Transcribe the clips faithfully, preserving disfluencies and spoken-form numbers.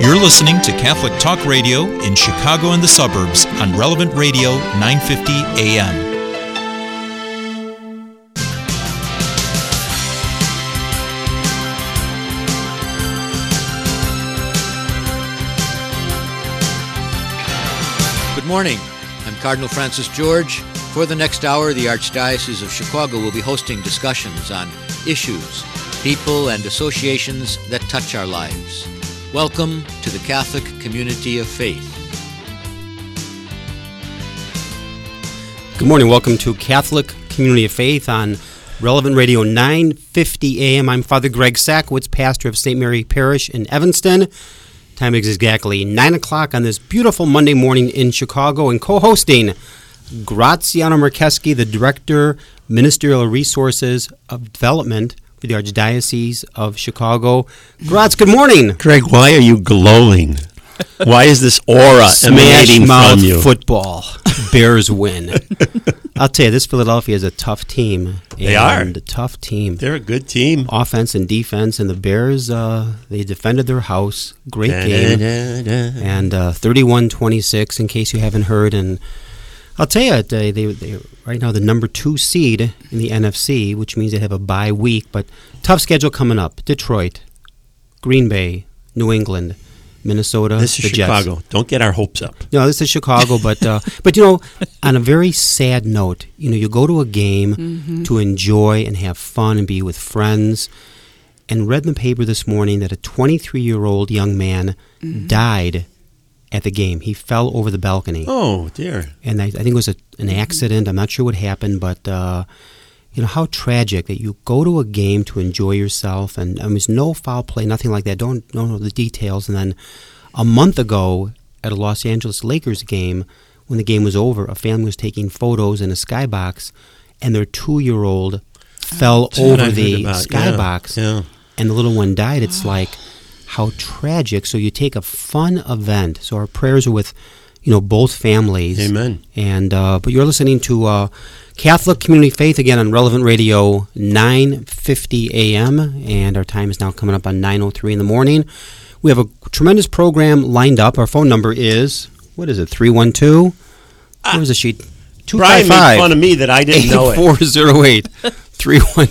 You're listening to Catholic Talk Radio in Chicago and the suburbs on Relevant Radio nine fifty A M. Good morning. I'm Cardinal Francis George. For the next hour, the Archdiocese of Chicago will be hosting discussions on issues, people, and associations that touch our lives. Welcome to the Catholic Community of Faith. Good morning. Welcome to Catholic Community of Faith on Relevant Radio nine fifty A M. I'm Father Greg Sakowitz, pastor of Saint Mary Parish in Evanston. Time is exactly nine o'clock on this beautiful Monday morning in Chicago, and co-hosting Graziano Marcheski, the Director, Ministerial Resources of Development for the Archdiocese of Chicago. Graz, good morning. Greg, why are you glowing? Why is this aura emanating from you? Football. Bears win. I'll tell you, this Philadelphia is a tough team. They are. A tough team. They're a good team. Offense and defense, and the Bears, uh, they defended their house. Great da, game. Da, da, da. And uh, thirty-one twenty-six, in case you haven't heard. And I'll tell you, they, they, they right now the number two seed in the N F C, which means they have a bye week. But tough schedule coming up. Detroit, Green Bay, New England, Minnesota, This is the Chicago. Jets. Don't get our hopes up. No, this is Chicago, but uh, but you know, on a very sad note, you know, you go to a game mm-hmm. to enjoy and have fun and be with friends, and read in the paper this morning that a twenty-three-year-old young man mm-hmm. died at the game. He fell over the balcony. Oh dear! And I, I think it was a, an accident. I'm not sure what happened, but uh, you know how tragic that you go to a game to enjoy yourself, and I mean, there's no foul play, nothing like that. Don't don't know the details. And then a month ago at a Los Angeles Lakers game, when the game was over, a family was taking photos in a skybox, and their two-year-old fell over the skybox, yeah, yeah. and the little one died. It's like how tragic. So you take a fun event. So our prayers are with, you know, both families. Amen. And uh, but you're listening to uh, Catholic Community Faith again on Relevant Radio nine fifty A M, and our time is now coming up on nine oh three in the morning. We have a tremendous program lined up. Our phone number is, what is it, three one two? What was the sheet? two five five. Brian made fun of me that I didn't know it. eight four zero eight. three one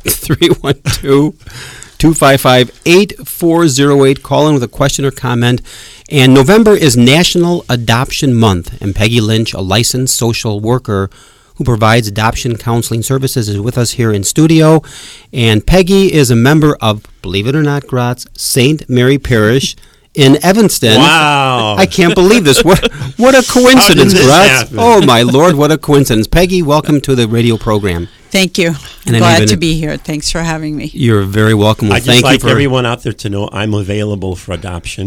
two, two five five, eight four zero eight. Call in with a question or comment. And November is National Adoption Month, and Peggy Lynch, a licensed social worker who provides adoption counseling services, is with us here in studio. And Peggy is a member of, believe it or not, Graz, Saint Mary Parish in Evanston. Wow. I can't believe this. What what a coincidence, Graz. Oh, my Lord, what a coincidence. Peggy, welcome to the radio program. Thank you. I'm glad to be here. Thanks for having me. You're very welcome. Well, I'd just thank like you for everyone out there to know I'm available for adoption.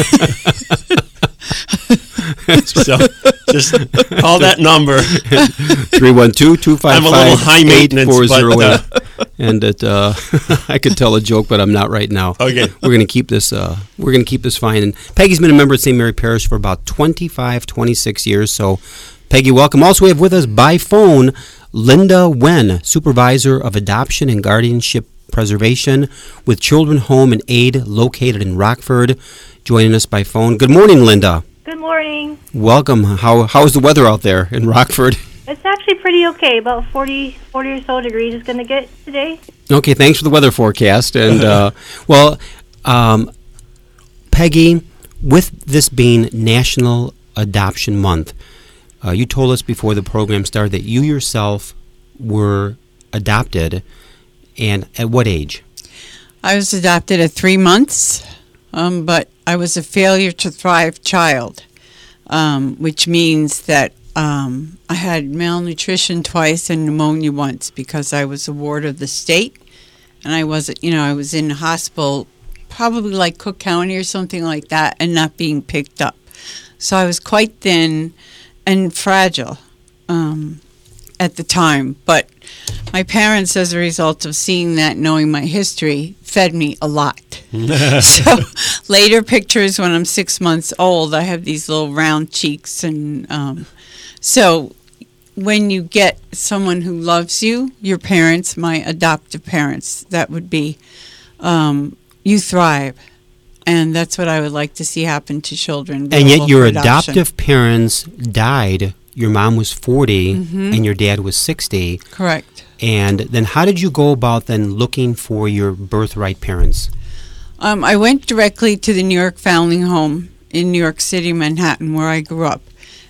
So just call that number. three one two, two five five, eight four zero eight. Uh, and it, uh, I could tell a joke, but I'm not right now. Okay. We're going to keep this uh, We're going to keep this fine. And Peggy's been a member at Saint Mary Parish for about twenty-five, twenty-six years. So, Peggy, welcome. Also, we have with us by phone Linda Wen, Supervisor of Adoption and Guardianship Preservation with Children Home and Aid located in Rockford, joining us by phone. Good morning, Linda. Good morning. Welcome. How How's the weather out there in Rockford? It's actually pretty okay. About forty, forty or so degrees is going to get today. Okay, thanks for the weather forecast. And, uh, well, um, Peggy, with this being National Adoption Month, uh, you told us before the program started that you yourself were adopted. And at what age? I was adopted at three months, um, but I was a failure to thrive child, um, which means that um, I had malnutrition twice and pneumonia once because I was a ward of the state, and I was, you know, I was in a hospital, probably like Cook County or something like that, and not being picked up. So I was quite thin and fragile um, at the time, but my parents, as a result of seeing that, knowing my history, fed me a lot. So later pictures when I'm six months old, I have these little round cheeks. And um, so when you get someone who loves you, your parents, my adoptive parents, that would be, um, you thrive. And that's what I would like to see happen to children. And yet available your for adoption. adoptive parents died. Your mom was forty Mhm. and your dad was sixty. Correct. And then how did you go about then looking for your birthright parents? Um, I went directly to the New York Foundling Home in New York City, Manhattan, where I grew up.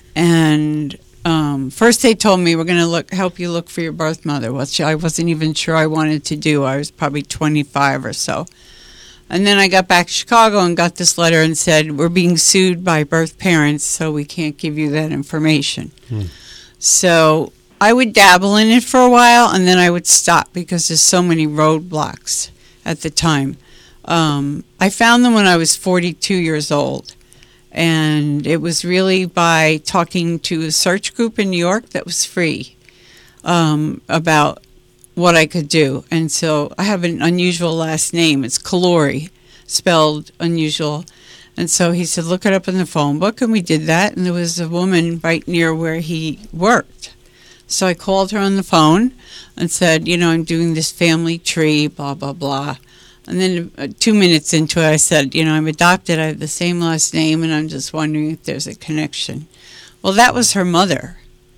And um, first they told me, we're going to look help you look for your birth mother, which I wasn't even sure I wanted to do. I was probably twenty-five or so. And then I got back to Chicago and got this letter and said, we're being sued by birth parents, so we can't give you that information. Hmm. So I would dabble in it for a while, and then I would stop because there's so many roadblocks at the time. Um, I found them when I was forty-two years old, and it was really by talking to a search group in New York that was free um, about what I could do. And so I have an unusual last name. It's Calori, spelled unusual. And so he said, look it up in the phone book, and we did that, and there was a woman right near where he worked. So I called her on the phone and said, you know, I'm doing this family tree, blah, blah, blah. And then uh, two minutes into it, I said, you know, I'm adopted, I have the same last name, and I'm just wondering if there's a connection. Well, that was her mother.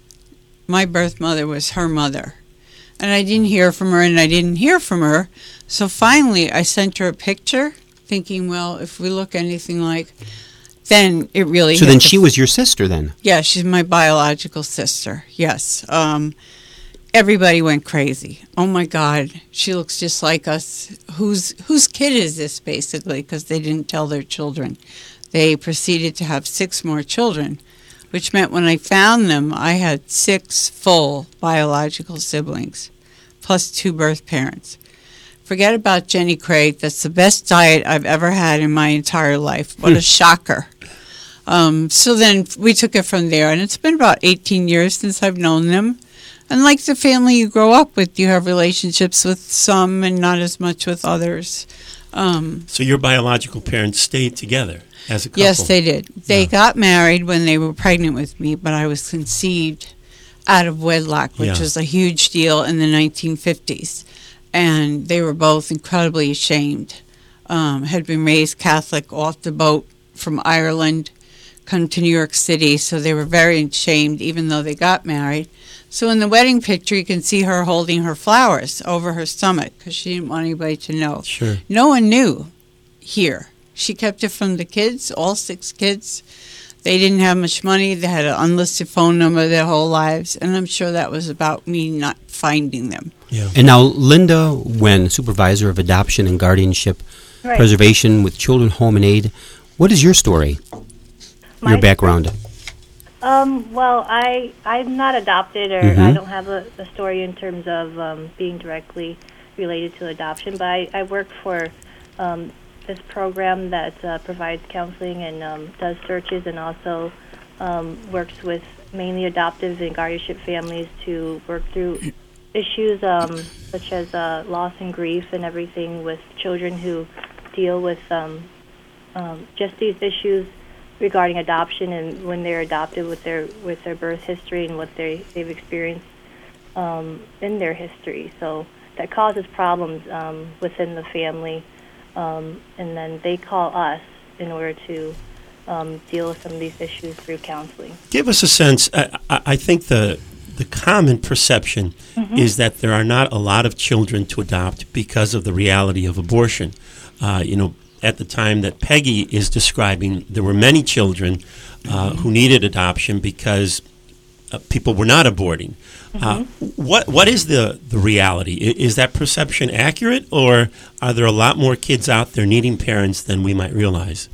My birth mother was her mother. And I didn't hear from her, and I didn't hear from her. So finally, I sent her a picture, thinking, well, if we look anything like, then it really So hit then the she was your sister then? Yeah, she's my biological sister, yes. Um, everybody went crazy. Oh, my God, she looks just like us. Whose whose kid is this, basically, because they didn't tell their children. They proceeded to have six more children, which meant when I found them, I had six full biological siblings, plus two birth parents. Forget about Jenny Craig. That's the best diet I've ever had in my entire life. What a shocker. Um, so then we took it from there, and it's been about eighteen years since I've known them. And like the family you grow up with, you have relationships with some and not as much with others. Um, So your biological parents stayed together as a couple? yes, they did. They Yeah. got married when they were pregnant with me, but I was conceived out of wedlock, which Yeah. was a huge deal in the nineteen fifties. And they were both incredibly ashamed. Um, had been raised Catholic off the boat from Ireland, come to New York City, so they were very ashamed even though they got married. So in the wedding picture, you can see her holding her flowers over her stomach because she didn't want anybody to know. Sure. No one knew here. She kept it from the kids, all six kids. They didn't have much money. They had an unlisted phone number their whole lives, and I'm sure that was about me not finding them. Yeah. And now Linda Wen, Supervisor of Adoption and Guardianship Right. Preservation with Children Home and Aid. What is your story? My- your background? Um, well, I, I'm not adopted, or Mhm. I don't have a, a story in terms of um, being directly related to adoption, but I, I work for um, this program that uh, provides counseling and um, does searches, and also um, works with mainly adoptive and guardianship families to work through issues um, such as uh, loss and grief and everything with children who deal with um, um, just these issues regarding adoption and when they're adopted, with their with their birth history and what they they've experienced um, in their history. So that causes problems um, within the family, um, and then they call us in order to um, deal with some of these issues through counseling. Give us a sense. I, I I think the the common perception Mm-hmm. is that there are not a lot of children to adopt because of the reality of abortion. Uh, you know, at the time that Peggy is describing, there were many children uh, who needed adoption because uh, people were not aborting. Uh, what what is the, the reality? I- Is that perception accurate, or are there a lot more kids out there needing parents than we might realize?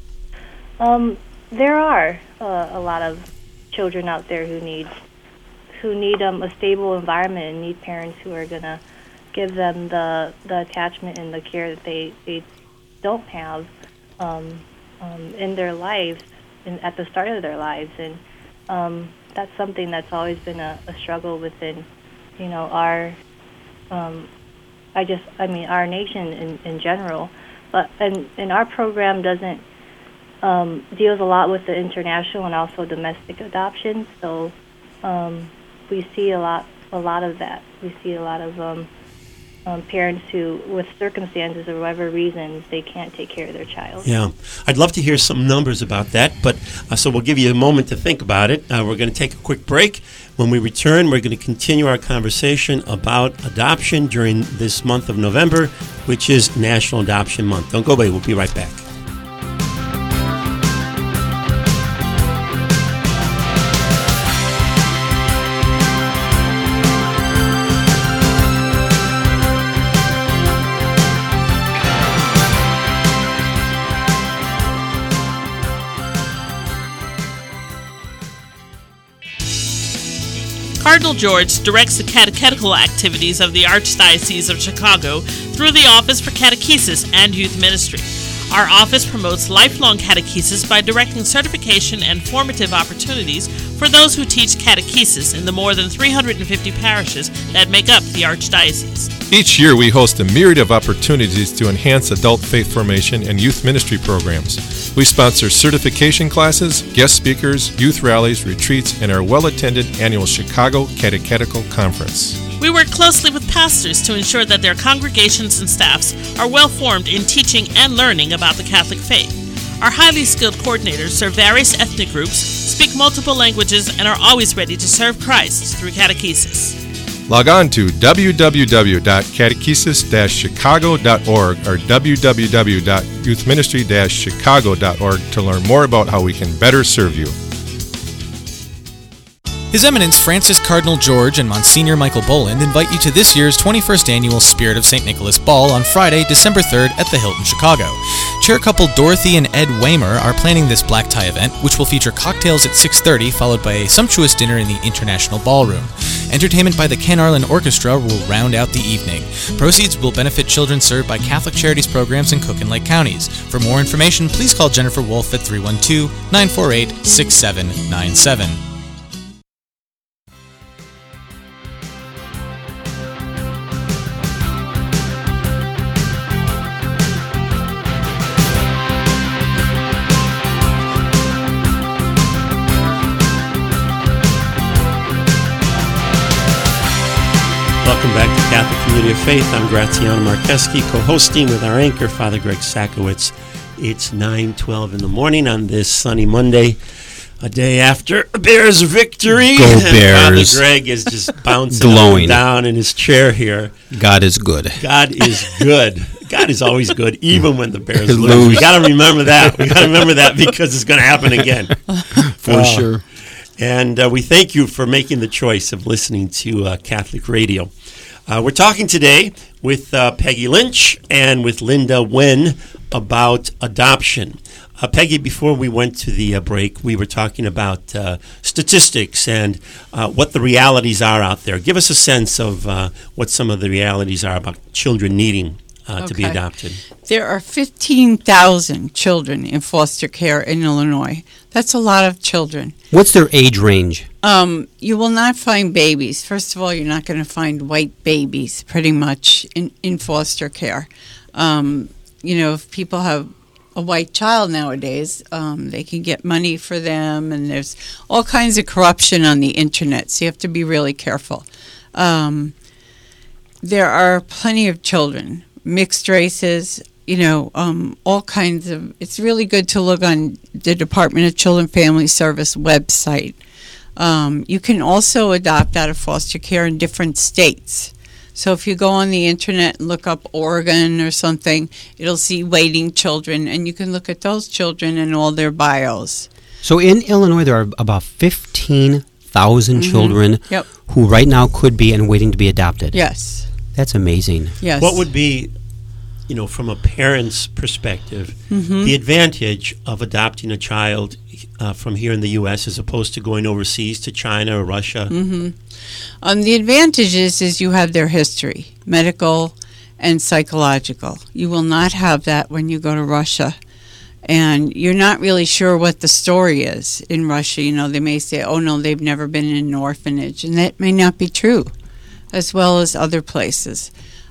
Um, there are uh, a lot of children out there who need who need um, a stable environment and need parents who are going to give them the the attachment and the care that they, they don't have um, um, in their lives and at the start of their lives. And um, that's something that's always been a, a struggle within, you know, our um, I just I mean our nation in, in general. But and, and our program doesn't um, deals a lot with the international and also domestic adoption. So um, we see a lot a lot of that. We see a lot of um, um, parents who, with circumstances or whatever reasons, they can't take care of their child. Yeah, I'd love to hear some numbers about that, but uh, so we'll give you a moment to think about it. Uh, we're going to take a quick break. When we return, we're going to continue our conversation about adoption during this month of November, which is National Adoption Month. Don't go away. We'll be right back. Cardinal George directs the catechetical activities of the Archdiocese of Chicago through the Office for Catechesis and Youth Ministry. Our office promotes lifelong catechesis by directing certification and formative opportunities for those who teach catechesis in the more than three hundred fifty parishes that make up the Archdiocese. Each year we host a myriad of opportunities to enhance adult faith formation and youth ministry programs. We sponsor certification classes, guest speakers, youth rallies, retreats, and our well-attended annual Chicago Catechetical Conference. We work closely with pastors to ensure that their congregations and staffs are well formed in teaching and learning about the Catholic faith. Our highly skilled coordinators serve various ethnic groups, speak multiple languages, and are always ready to serve Christ through catechesis. Log on to w w w dot catechesis dash chicago dot org or w w w dot youth ministry dash chicago dot org to learn more about how we can better serve you. His Eminence Francis Cardinal George and Monsignor Michael Boland invite you to this year's twenty-first Annual Spirit of Saint Nicholas Ball on Friday, December third at the Hilton, Chicago. Chair couple Dorothy and Ed Waymer are planning this black tie event, which will feature cocktails at six thirty, followed by a sumptuous dinner in the International Ballroom. Entertainment by the Ken Arlen Orchestra will round out the evening. Proceeds will benefit children served by Catholic Charities programs in Cook and Lake counties. For more information, please call Jennifer Wolf at three one two, nine four eight, six seven nine seven. Welcome back to Catholic Community of Faith. I'm Graziano Marcheski, co-hosting with our anchor, Father Greg Sakowicz. It's nine twelve in the morning on this sunny Monday, a day after a Bears victory. Go And Bears. Father Greg is just bouncing up Glowing. and down in his chair here. God is good. God is good. God is always good, even when the Bears lose. Lose. We got to remember that. We got to remember that because it's going to happen again. For Uh, sure. And uh, we thank you for making the choice of listening to uh, Catholic Radio. Uh, we're talking today with uh, Peggy Lynch and with Linda Wen about adoption. Uh, Peggy, before we went to the uh, break, we were talking about uh, statistics and uh, what the realities are out there. Give us a sense of uh, what some of the realities are about children needing uh, to be Okay. adopted. There are fifteen thousand children in foster care in Illinois. That's a lot of children. What's their age range? Um, you will not find babies. First of all, you're not going to find white babies pretty much in, in foster care. Um, you know, if people have a white child nowadays, um, they can get money for them, and there's all kinds of corruption on the internet, so you have to be really careful. Um, there are plenty of children, mixed races, you know, um, all kinds of. It's really good to look on the Department of Children and Family Service website. Um, you can also adopt out of foster care in different states. So if you go on the internet and look up Oregon or something, it'll see waiting children, and you can look at those children and all their bios. So in Illinois, there are about fifteen thousand Mhm. children Yep. who right now could be and waiting to be adopted. Yes. That's amazing. Yes. What would be, you know, from a parent's perspective, Mhm. the advantage of adopting a child uh, from here in the U S as opposed to going overseas to China or Russia? Mm-hmm. Um, the advantage is, is you have their history, medical and psychological. You will not have that when you go to Russia. And you're not really sure what the story is in Russia. You know, they may say, oh, no, they've never been in an orphanage. And that may not be true, as well as other places.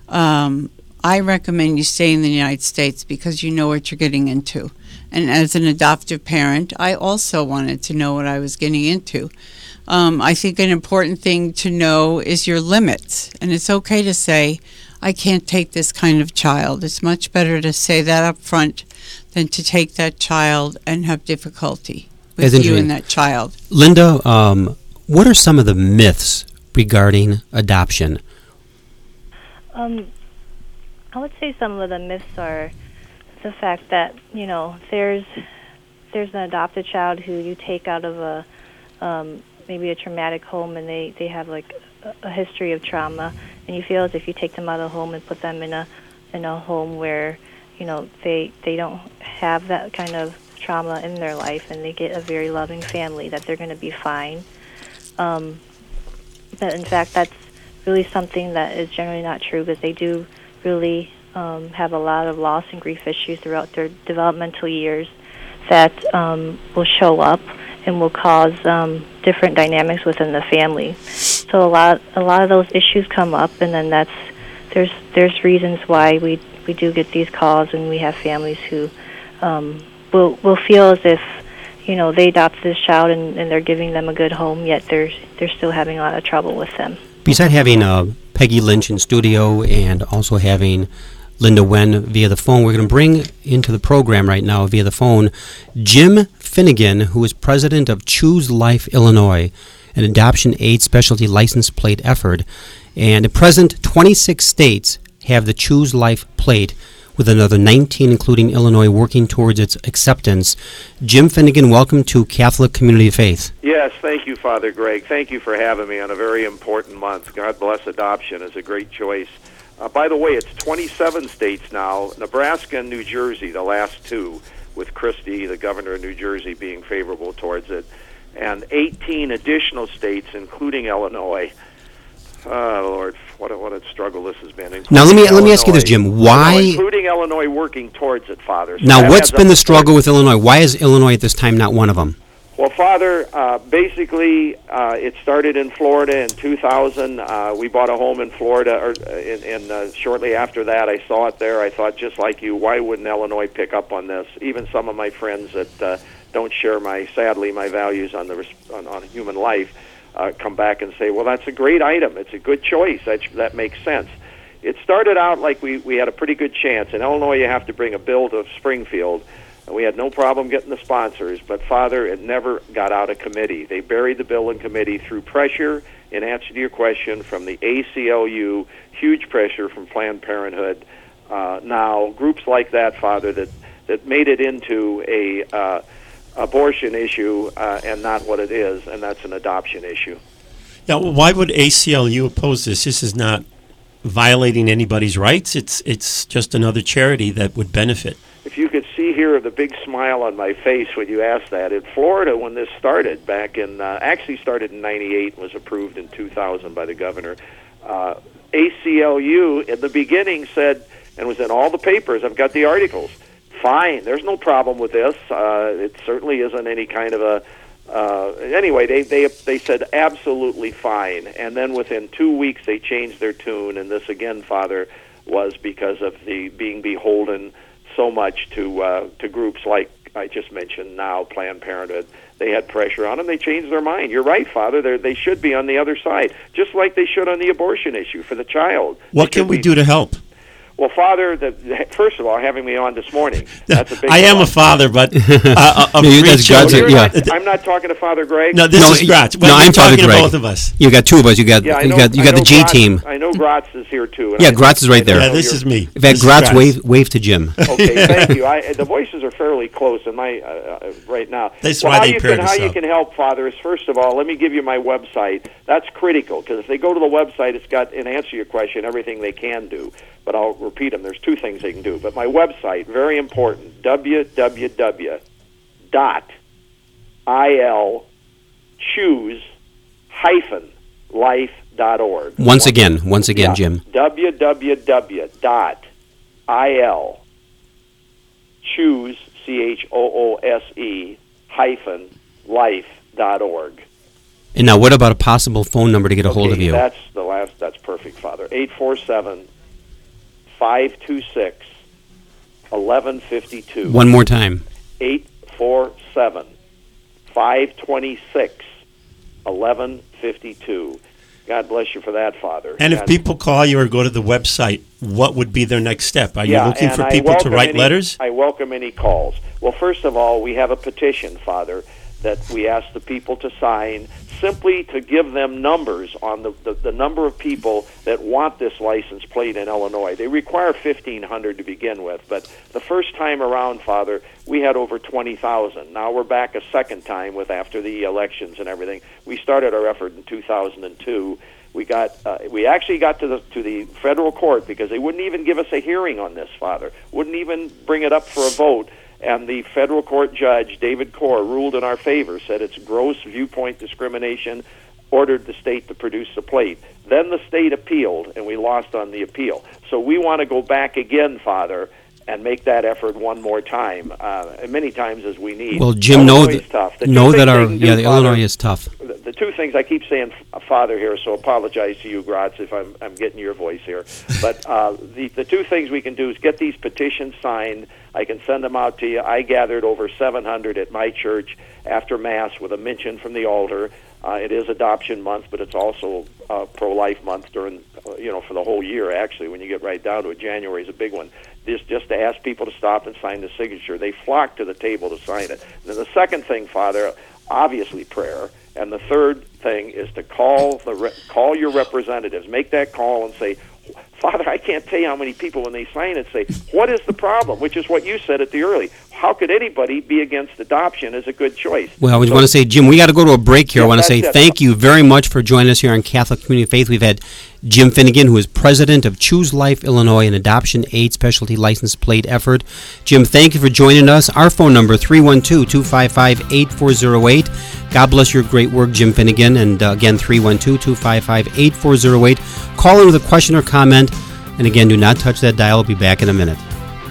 Um, I recommend you stay in the United States because you know what you're getting into. And as an adoptive parent, I also wanted to know what I was getting into. Um, I think an important thing to know is your limits. And it's okay to say, I can't take this kind of child. It's much better to say that up front than to take that child and have difficulty with That's you interesting. and that child. Linda, um, what are some of the myths regarding adoption? Um, I would say some of the myths are the fact that, you know, there's there's an adopted child who you take out of a um, maybe a traumatic home, and they, they have like a, a history of trauma, and you feel as if you take them out of the home and put them in a in a home where, you know, they they don't have that kind of trauma in their life, and they get a very loving family, that they're going to be fine. Um, but in fact, that's really something that is generally not true, because they do really um, have a lot of loss and grief issues throughout their developmental years that um, will show up and will cause um, different dynamics within the family. So a lot, a lot of those issues come up, and then that's there's there's reasons why we we do get these calls, and we have families who um, will will feel as if, you know, they adopted this child and, and they're giving them a good home, yet they're they're still having a lot of trouble with them. Besides having uh, Peggy Lynch in studio and also having Linda Wen via the phone, we're going to bring into the program right now via the phone Jim Finnegan, who is president of Choose Life Illinois, an adoption aid specialty license plate effort. And at present, twenty-six states have the Choose Life plate, with another nineteen, including Illinois, working towards its acceptance. Jim Finnegan, welcome to Catholic Community of Faith. Yes, thank you, Father Greg. Thank you for having me on a very important month. God bless adoption is a great choice. Uh, by the way, it's twenty-seven states now, Nebraska and New Jersey, the last two, with Christie, the governor of New Jersey, being favorable towards it, and eighteen additional states, including Illinois. Oh, Lord, what a, what a struggle this has been. Now, let me Illinois. let me ask you this, Jim. Why? No, including Illinois working towards it, Father. So now, that what's adds been up the to struggle with Illinois? Why is Illinois at this time not one of them? Well, Father, uh, basically, uh, it started in Florida in two thousand. Uh, we bought a home in Florida, or uh, in, in, uh, shortly after that, I saw it there. I thought, just like you, why wouldn't Illinois pick up on this? Even some of my friends that uh, don't share my, sadly, my values on the res- on, on human life, uh, come back and say, well, that's a great item. It's a good choice. That that makes sense. It started out like we, we had a pretty good chance. In Illinois, you have to bring a bill to Springfield. And we had no problem getting the sponsors, but, Father, it never got out of committee. They buried the bill in committee through pressure, in answer to your question, from the A C L U, huge pressure from Planned Parenthood. Uh, now, groups like that, Father, that, that made it into a uh, abortion issue uh, and not what it is, and that's an adoption issue. Now, why would A C L U oppose this? This is not violating anybody's rights. It's it's just another charity that would benefit. If you could see here the big smile on my face when you asked that. In Florida, when this started back in, uh, actually started in ninety-eight, was approved in two thousand by the governor, uh, A C L U in the beginning said, and was in all the papers, I've got the articles, fine, there's no problem with this. Uh, it certainly isn't any kind of a, uh, anyway, they, they, they said absolutely fine. And then within two weeks they changed their tune, and this again, Father, was because of the being beholden so much to uh, to groups like I just mentioned now, Planned Parenthood. They had pressure on them. They changed their mind. You're right, Father. They're, they should be on the other side, just like they should on the abortion issue for the child. What can we do to help? Well, Father, the, first of all, having me on this morning, that's a big I am plus. a father, but uh, of Yeah, three that's God's- children. yeah. Not, I'm not talking to Father Greg. No, this No, is Gratz. no, Well, I'm we're Father talking to Greg. both of us. You got two of us. You got Yeah, I you know, got you I got the know G Gratz- team. I know Gratz is here too. and Yeah, I- Gratz is right I know there. Yeah, this you're- is me. In fact, This is Gratz, Gratz. wave wave to Jim. Okay, thank you. I, the voices are fairly close in my uh, uh, right now. That's well, why how they you paired can, us How you up. can help, Father, is first of all, let me give you my website. That's critical, because if they go to the website, it's got, in answer to your question, everything they can do. But I'll repeat them. There's two things they can do. But my website, very important, w w w dot i l choose hyphen life dot org. Once again, once again, Yeah. Jim. w w w dot i l choose, C H O O S E, hyphen, life dot org. And now, what about a possible phone number to get a hold Okay, of you? That's the last, that's perfect, Father. eight four seven, five two six, eleven fifty-two. One more time. eight four seven, five two six, eleven fifty-two. God bless you for that, Father. And if people call you or go to the website, what would be their next step? Are yeah, you looking and for I people to welcome write any- letters? I welcome any calls. Well, first of all, we have a petition, Father, that we ask the people to sign simply to give them numbers on the, the, the number of people that want this license plate in Illinois. They require fifteen hundred to begin with, but the first time around, Father, we had over twenty thousand. Now we're back a second time with after the elections and everything. We started our effort in two thousand two. We got uh, we actually got to the to the federal court because they wouldn't even give us a hearing on this, Father. Wouldn't even bring it up for a vote. And the federal court judge, David Corr, ruled in our favor, said it's gross viewpoint discrimination, ordered the state to produce the plate. Then the state appealed, and we lost on the appeal. So we want to go back again, Father, and make that effort one more time, uh, as many times as we need. Well, Jim, know, Illinois is th- tough. The know two that things our they can do, yeah, the Father, Illinois is tough. The, the two things, I keep saying f- Father here, so apologize to you, Gratz, if I'm, I'm getting your voice here. But uh, the, the two things we can do is get these petitions signed. I can send them out to you. I gathered over seven hundred at my church after Mass with a mention from the altar. Uh, it is adoption month, but it's also uh, pro-life month during, uh, you know, for the whole year, actually. When you get right down to it, January is a big one. This just to ask people to stop and sign the signature. They flock to the table to sign it. And then the second thing, Father, obviously prayer. And the third thing is to call the re- call your representatives. Make that call and say, Father, I can't tell you how many people when they sign it say, what is the problem? Which is what you said at the early. How could anybody be against adoption as a good choice? Well, we So- want to say, Jim, we got to go to a break here. Yeah, I want to that's say it. thank you very much for joining us here on Catholic Community Faith. We've had Jim Finnegan, who is president of Choose Life Illinois, an adoption aid specialty license plate effort. Jim, thank you for joining us. Our phone number, three one two, two five five, eight four zero eight. God bless your great work, Jim Finnegan. And uh, again, three one two, two five five, eight four zero eight. Call in with a question or comment. And again, do not touch that dial. We'll be back in a minute.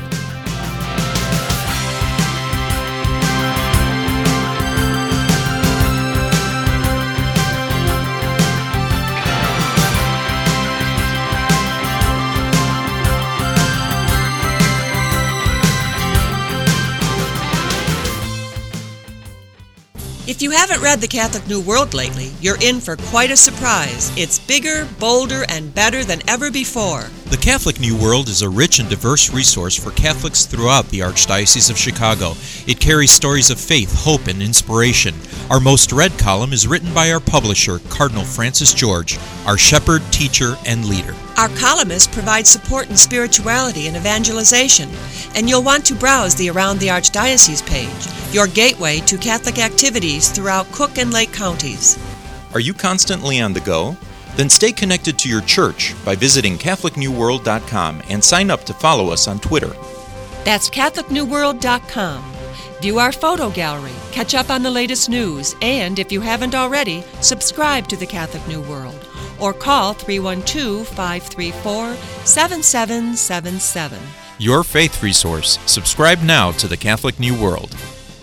If you haven't read The Catholic New World lately, you're in for quite a surprise. It's bigger, bolder, and better than ever before. The Catholic New World is a rich and diverse resource for Catholics throughout the Archdiocese of Chicago. It carries stories of faith, hope, and inspiration. Our most read column is written by our publisher, Cardinal Francis George, our shepherd, teacher, and leader. Our columnists provide support in spirituality and evangelization, and you'll want to browse the Around the Archdiocese page, your gateway to Catholic activities throughout Cook and Lake counties. Are you constantly on the go? Then stay connected to your church by visiting Catholic New World dot com and sign up to follow us on Twitter. That's Catholic New World dot com. View our photo gallery, catch up on the latest news, and if you haven't already, subscribe to the Catholic New World or call three one two, five three four, seven seven seven seven. Your faith resource. Subscribe now to the Catholic New World.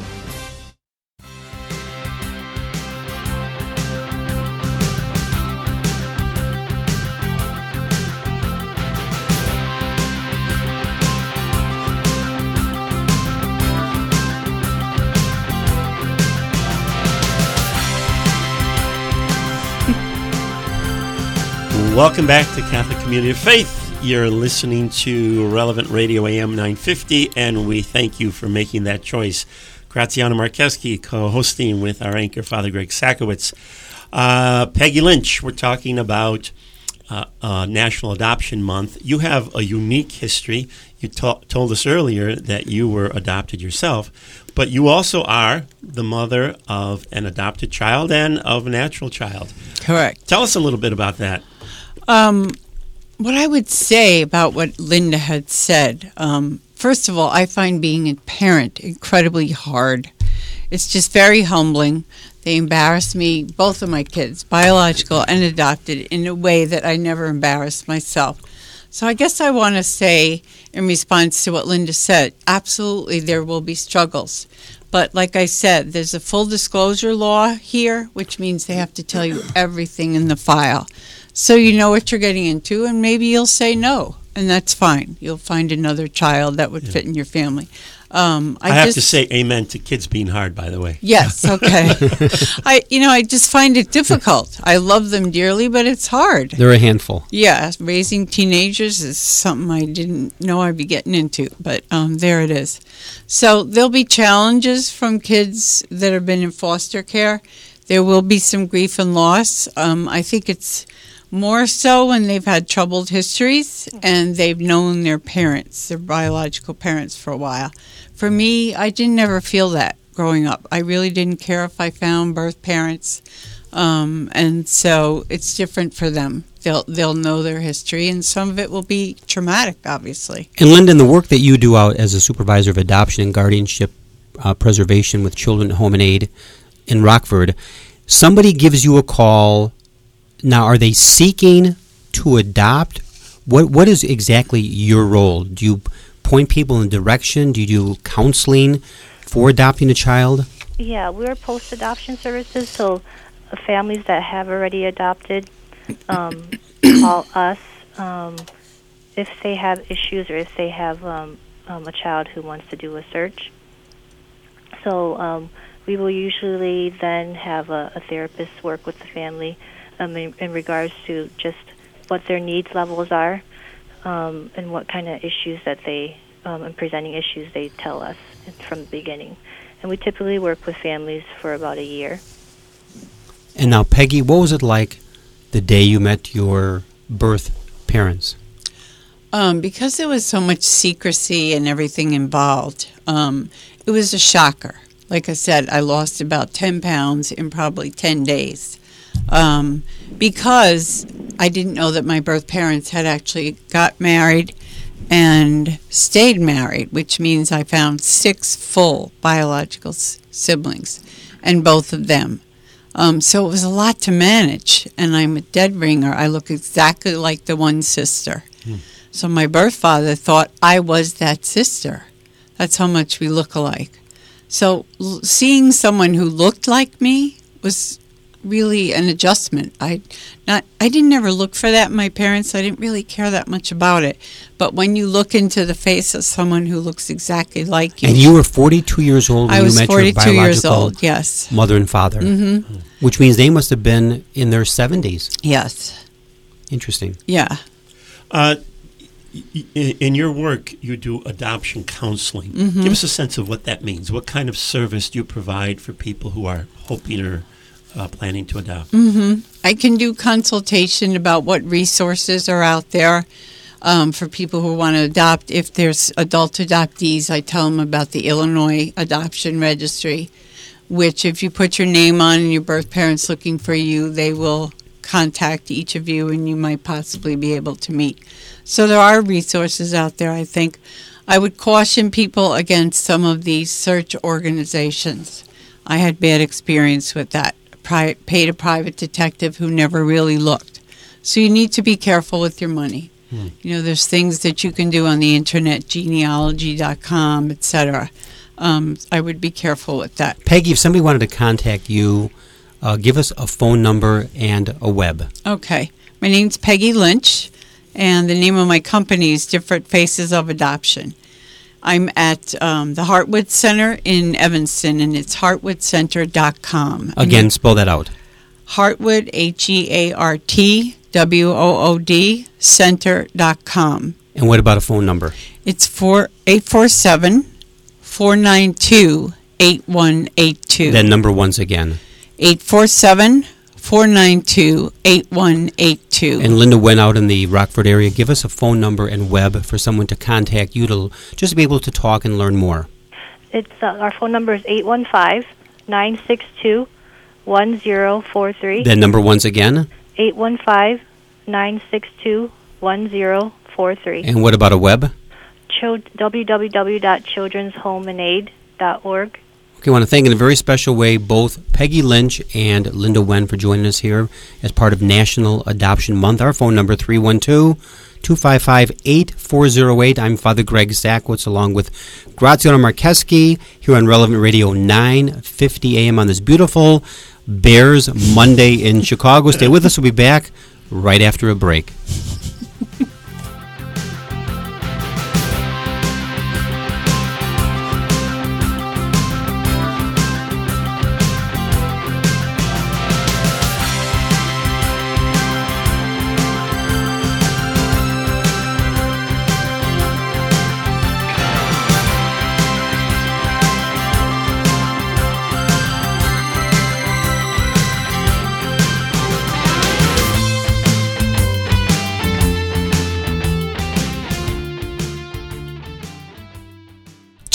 Welcome back to Catholic Community of Faith. You're listening to Relevant Radio A M nine fifty, and we thank you for making that choice. Graziano Marcheski co-hosting with our anchor, Father Greg Sakowicz. Uh, Peggy Lynch, we're talking about uh, uh, National Adoption Month. You have a unique history. You to- told us earlier that you were adopted yourself, but you also are the mother of an adopted child and of a natural child. Correct. Tell us a little bit about that. Um, what I would say about what Linda had said, um, first of all, I find being a parent incredibly hard. It's just very humbling. They embarrass me, both of my kids, biological and adopted, in a way that I never embarrassed myself. So I guess I want to say, in response to what Linda said, absolutely there will be struggles. But like I said, there's a full disclosure law here, which means they have to tell you everything in the file. So you know what you're getting into, and maybe you'll say no, and that's fine. You'll find another child that would Yeah. fit in your family. Um, I, I have just, to say amen to kids being hard, by the way. Yes, okay. I, you know, I just find it difficult. I love them dearly, but it's hard. They're a handful. Yeah, raising teenagers is something I didn't know I'd be getting into, but um, there it is. So there'll be challenges from kids that have been in foster care. There will be some grief and loss. Um, I think it's more so when they've had troubled histories and they've known their parents, their biological parents, for a while. For me, I didn't ever feel that growing up. I really didn't care if I found birth parents, um, and so it's different for them. They'll they'll know their history, and some of it will be traumatic, obviously. And Lyndon, the work that you do out as a supervisor of adoption and guardianship uh, preservation with Children at Home and Aid in Rockford, somebody gives you a call. Now, are they seeking to adopt? What What is exactly your role? Do you point people in direction? Do you do counseling for adopting a child? Yeah, we're post-adoption services, so uh, families that have already adopted um, call us um, if they have issues or if they have um, um, a child who wants to do a search. So um, we will usually then have a, a therapist work with the family um, in, in regards to just what their needs levels are. Um, and what kind of issues that they, um, and presenting issues they tell us from the beginning. And we typically work with families for about a year. And now, Peggy, what was it like the day you met your birth parents? Um, because there was so much secrecy and everything involved, um, it was a shocker. Like I said, I lost about ten pounds in probably ten days. Um, because I didn't know that my birth parents had actually got married and stayed married, which means I found six full biological s- siblings, and both of them. Um, so it was a lot to manage, and I'm a dead ringer. I look exactly like the one sister. Hmm. So my birth father thought I was that sister. That's how much we look alike. So l- seeing someone who looked like me was really an adjustment. I not I didn't ever look for that in my parents. I didn't really care that much about it. But when you look into the face of someone who looks exactly like you. And you were forty-two years old when I you was met your forty-two years biological old, yes. mother and father. Mm-hmm. Which means they must have been in their seventies. Yes. Interesting. Yeah. Uh, y- y- in your work, you do adoption counseling. Mm-hmm. Give us a sense of what that means. What kind of service do you provide for people who are hoping or Uh, planning to adopt? Mm-hmm. I can do consultation about what resources are out there um, for people who want to adopt. If there's adult adoptees, I tell them about the Illinois Adoption Registry, which if you put your name on and your birth parents looking for you, they will contact each of you and you might possibly be able to meet. So there are resources out there, I think. I would caution people against some of these search organizations. I had bad experience with that. Pri- paid a private detective who never really looked. So you need to be careful with your money. Hmm. You know, there's things that you can do on the internet, genealogy dot com, et cetera. Um, I would be careful with that. Peggy, if somebody wanted to contact you, uh, give us a phone number and a web. Okay. My name's Peggy Lynch, and the name of my company is Different Faces of Adoption. I'm at um, the Heartwood Center in Evanston, and it's heartwood center dot com. Again, and spell that out. Heartwood, H E A R T W O O D, center dot com. And what about a phone number? It's eight four seven, four nine two, eight one eight two. That number once again. eight four seven, four nine two, eight one eight two. And Linda went out in the Rockford area. Give us a phone number and web for someone to contact you to just be able to talk and learn more. It's uh, our phone number is eight one five, nine six two, one zero four three. That number once again. eight one five, nine six two, one zero four three. And what about a web? Chil- w w w dot children's home and aid dot org. Okay, I want to thank in a very special way both Peggy Lynch and Linda Wen for joining us here as part of National Adoption Month. Our phone number, three one two, two five five, eight four zero eight. I'm Father Greg Sakowicz along with Graziano Marcheski here on Relevant Radio nine fifty a.m. on this beautiful Bears Monday in Chicago. Stay with us. We'll be back right after a break.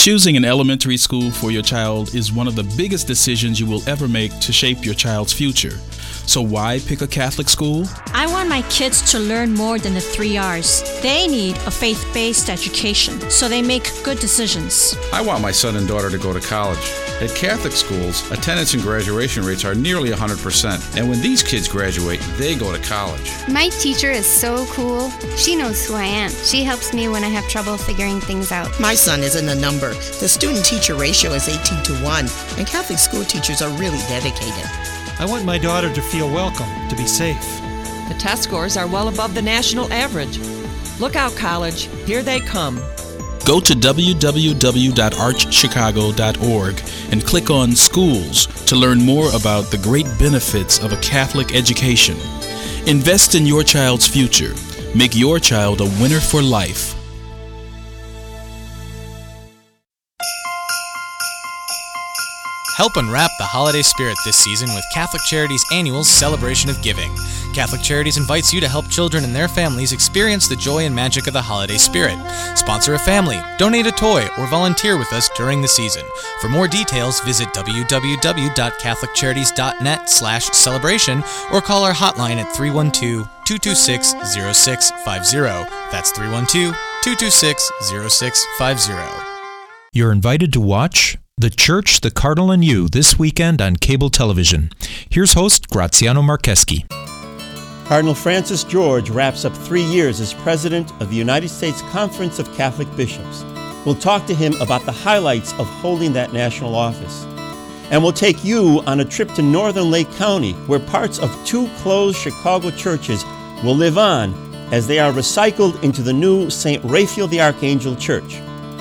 Choosing an elementary school for your child is one of the biggest decisions you will ever make to shape your child's future. So why pick a Catholic school? I want my kids to learn more than the three R's. They need a faith-based education, so they make good decisions. I want my son and daughter to go to college. At Catholic schools, attendance and graduation rates are nearly one hundred percent. And when these kids graduate, they go to college. My teacher is so cool. She knows who I am. She helps me when I have trouble figuring things out. My son isn't a number. The student-teacher ratio is eighteen to one, and Catholic school teachers are really dedicated. I want my daughter to feel welcome, to be safe. The test scores are well above the national average. Look out, college. Here they come. Go to w w w dot arch chicago dot org and click on Schools to learn more about the great benefits of a Catholic education. Invest in your child's future. Make your child a winner for life. Help unwrap the holiday spirit this season with Catholic Charities' annual Celebration of Giving. Catholic Charities invites you to help children and their families experience the joy and magic of the holiday spirit. Sponsor a family, donate a toy, or volunteer with us during the season. For more details, visit w w w dot catholic charities dot net slash celebration or call our hotline at three one two, two two six, zero six five zero. That's three one two, two two six, zero six five zero. You're invited to watch The Church, the Cardinal, and You this weekend on cable television. Here's host Graziano Marcheski. Cardinal Francis George wraps up three years as president of the United States Conference of Catholic Bishops. We'll talk to him about the highlights of holding that national office. And we'll take you on a trip to northern Lake County, where parts of two closed Chicago churches will live on as they are recycled into the new Saint Raphael the Archangel Church.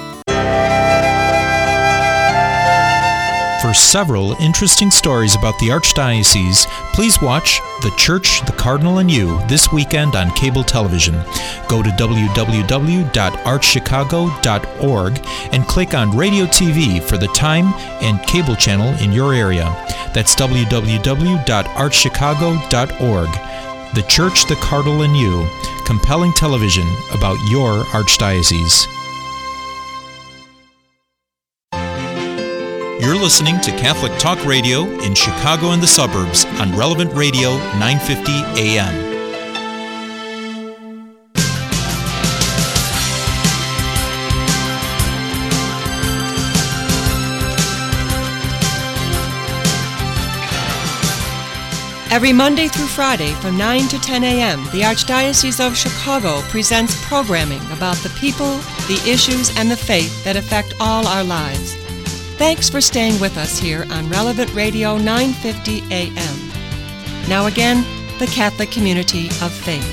For several interesting stories about the Archdiocese, please watch The Church, the Cardinal, and You this weekend on cable television. Go to w w w dot arch chicago dot org and click on Radio T V for the time and cable channel in your area. That's w w w dot arch chicago dot org. The Church, the Cardinal, and You. Compelling television about your Archdiocese. You're listening to Catholic Talk Radio in Chicago and the suburbs on Relevant Radio nine fifty A M. Every Monday through Friday from nine to ten a m, the Archdiocese of Chicago presents programming about the people, the issues, and the faith that affect all our lives. Thanks for staying with us here on Relevant Radio nine fifty A M. Now again, the Catholic Community of Faith.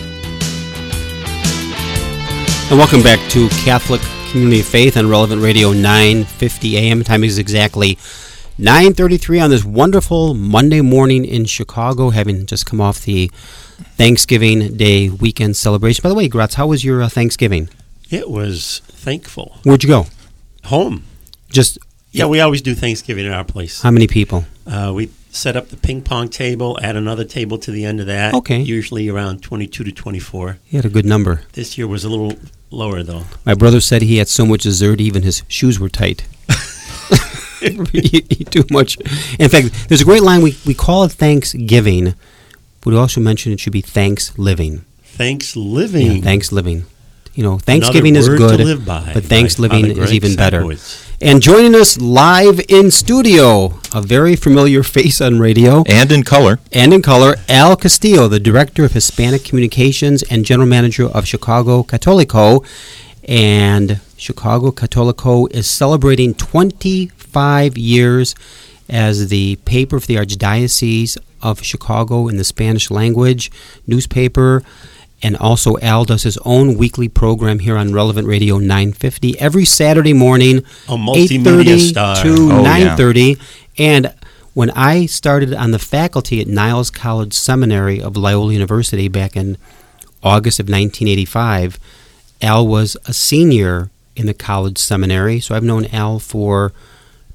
And welcome back to Catholic Community of Faith on Relevant Radio nine fifty A M. Time is exactly nine thirty-three on this wonderful Monday morning in Chicago, having just come off the Thanksgiving Day weekend celebration. By the way, Gratz, how was your uh, Thanksgiving? It was thankful. Where'd you go? Home. Just Yeah, we always do Thanksgiving at our place. How many people? Uh, we set up the ping pong table, add another table to the end of that. Okay. Usually around twenty-two to twenty-four. You had a good number. This year was a little lower, though. My brother said he had so much dessert, even his shoes were tight. he ate too much. In fact, there's a great line. We, we call it Thanksgiving, but we also mentioned it should be Thanks Living. Thanks living. Yeah, thanks living. You know, Thanksgiving is word good, to live by, but Thanksgiving by is even better. Sadowitz. And joining us live in studio, a very familiar face on radio. And in color. And in color, Al Castillo, the Director of Hispanic Communications and General Manager of Chicago Católico. And Chicago Católico is celebrating twenty-five years as the paper for the Archdiocese of Chicago in the Spanish language newspaper. And also, Al does his own weekly program here on Relevant Radio nine fifty every Saturday morning, eight thirty to oh, nine thirty. Yeah. And when I started on the faculty at Niles College Seminary of Loyola University back in August of nineteen eighty-five, Al was a senior in the college seminary. So I've known Al for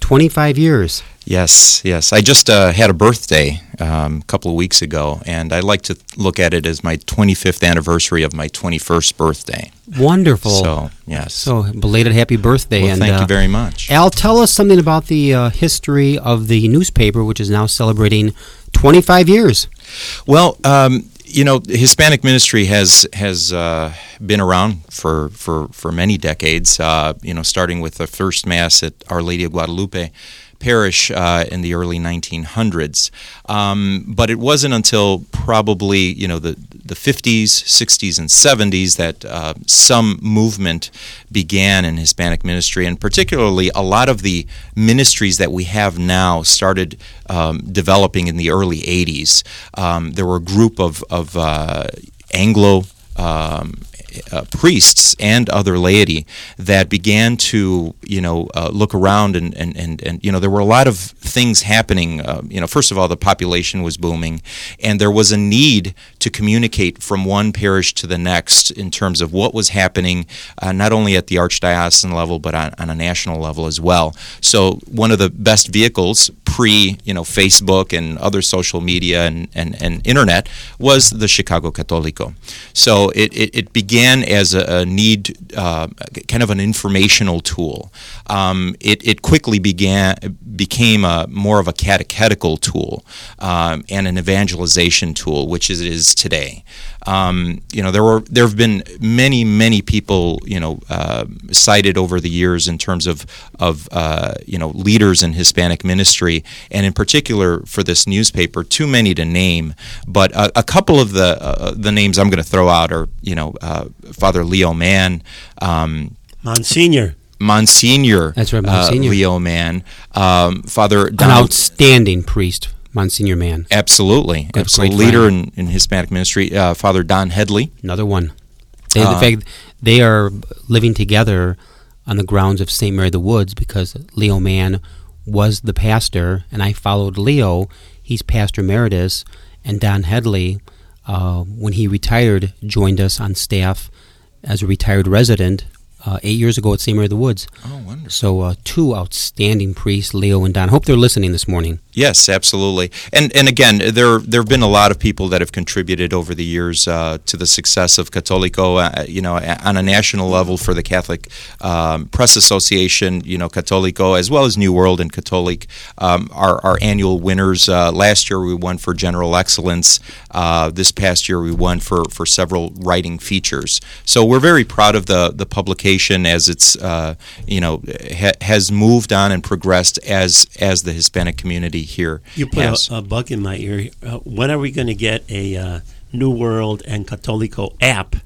twenty-five years. Yes, yes. I just uh, had a birthday um, a couple of weeks ago, and I like to look at it as my twenty-fifth anniversary of my twenty-first birthday. Wonderful. So, yes. So, belated happy birthday. Well, and thank uh, you very much. Al, tell us something about the uh, history of the newspaper, which is now celebrating twenty-five years. Well, um, you know, Hispanic ministry has has uh, been around for, for, for many decades, uh, you know, starting with the first Mass at Our Lady of Guadalupe Parish uh, in the early nineteen hundreds. Um, but it wasn't until probably, you know, the, the fifties, sixties, and seventies that uh, some movement began in Hispanic ministry, and particularly a lot of the ministries that we have now started um, developing in the early eighties. Um, there were a group of, of uh, Anglo um, Uh, priests and other laity that began to, you know, uh, look around and, and, and, and, you know, there were a lot of things happening. Uh, you know, first of all, the population was booming, and there was a need to communicate from one parish to the next in terms of what was happening, uh, not only at the archdiocesan level, but on, on a national level as well. So one of the best vehicles pre, you know, Facebook and other social media and, and, and internet was the Chicago Católico. So it, it, it began as a, a need, uh, kind of an informational tool. Um, it, it quickly began became a, more of a catechetical tool um, and an evangelization tool, which it is today. Um, you know, there were there have been many many people, you know, uh, cited over the years in terms of of uh, you know, leaders in Hispanic ministry, and in particular for this newspaper, too many to name. But a, a couple of the uh, the names I'm going to throw out are, you know, uh, Father Leo Mann, um, Monsignor. Monsignor. That's right, Monsignor. Uh, Leo Mann, um, Father An Donald. outstanding priest, Monsignor Mann. Absolutely, Good, absolutely. great Leader friend. in, in Hispanic ministry, uh, Father Don Headley. Another one. They, Uh, in fact, they are living together on the grounds of Saint Mary of the Woods because Leo Mann was the pastor, and I followed Leo. He's pastor emeritus, and Don Headley, uh, when he retired, joined us on staff as a retired resident uh, eight years ago at Saint Mary of the Woods. Oh, wonderful. So uh, two outstanding priests, Leo and Don. Hope they're listening this morning. Yes, absolutely. And and again, there there have been a lot of people that have contributed over the years uh, to the success of Católico. Uh, you know, on a national level for the Catholic um, Press Association, you know, Católico, as well as New World and Catholic, um, our our annual winners. Uh, last year we won for General Excellence. Uh, this past year we won for, for several writing features. So we're very proud of the the publication as it's uh, you know ha- has moved on and progressed as as the Hispanic community here. You put has. a, a bug in my ear. Uh, when are we going to get a uh, New World and Católico app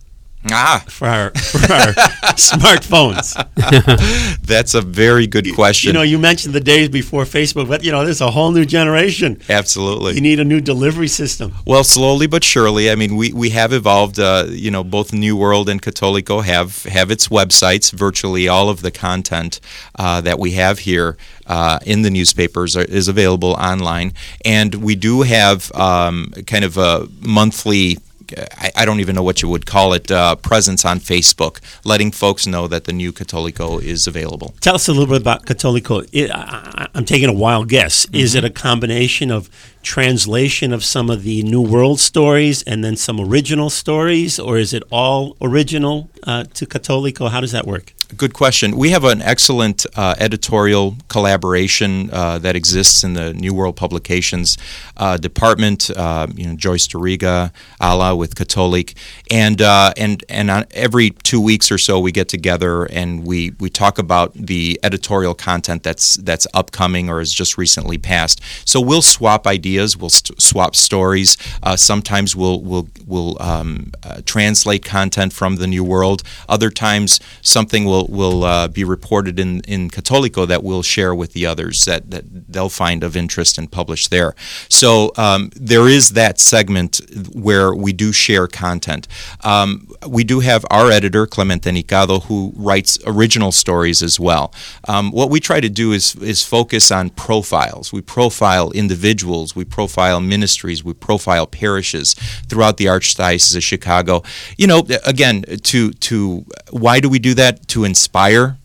Ah, for our, for our smartphones? That's a very good question. You know, you mentioned the days before Facebook, but, you know, there's a whole new generation. Absolutely. You need a new delivery system. Well, slowly but surely. I mean, we, we have evolved. Uh, you know, both New World and Católico have, have its websites. Virtually all of the content uh, that we have here uh, in the newspapers are, is available online. And we do have um, kind of a monthly, I, I don't even know what you would call it, uh, presence on Facebook, letting folks know that the new Católico is available. Tell us a little bit about Católico. It, I, I'm taking a wild guess. Mm-hmm. Is it a combination of translation of some of the New World stories and then some original stories, or is it all original uh, to Católico? How does that work? Good question. We have an excellent uh, editorial collaboration uh, that exists in the New World Publications uh, department. Uh, you know, Joyce Doriga, Ala with Catholic, and uh, and and on every two weeks or so we get together and we, we talk about the editorial content that's that's upcoming or has just recently passed. So we'll swap ideas, we'll st- swap stories. Uh, sometimes we'll we'll we'll um, uh, translate content from the New World. Other times something will will uh, be reported in, in Católico that we'll share with the others that, that they'll find of interest and publish there. So um, there is that segment where we do share content. Um, we do have our editor, Clemente Nicado, who writes original stories as well. Um, what we try to do is, is focus on profiles. We profile individuals, we profile ministries, we profile parishes throughout the Archdiocese of Chicago. You know, again, to to why do we do that? To inspire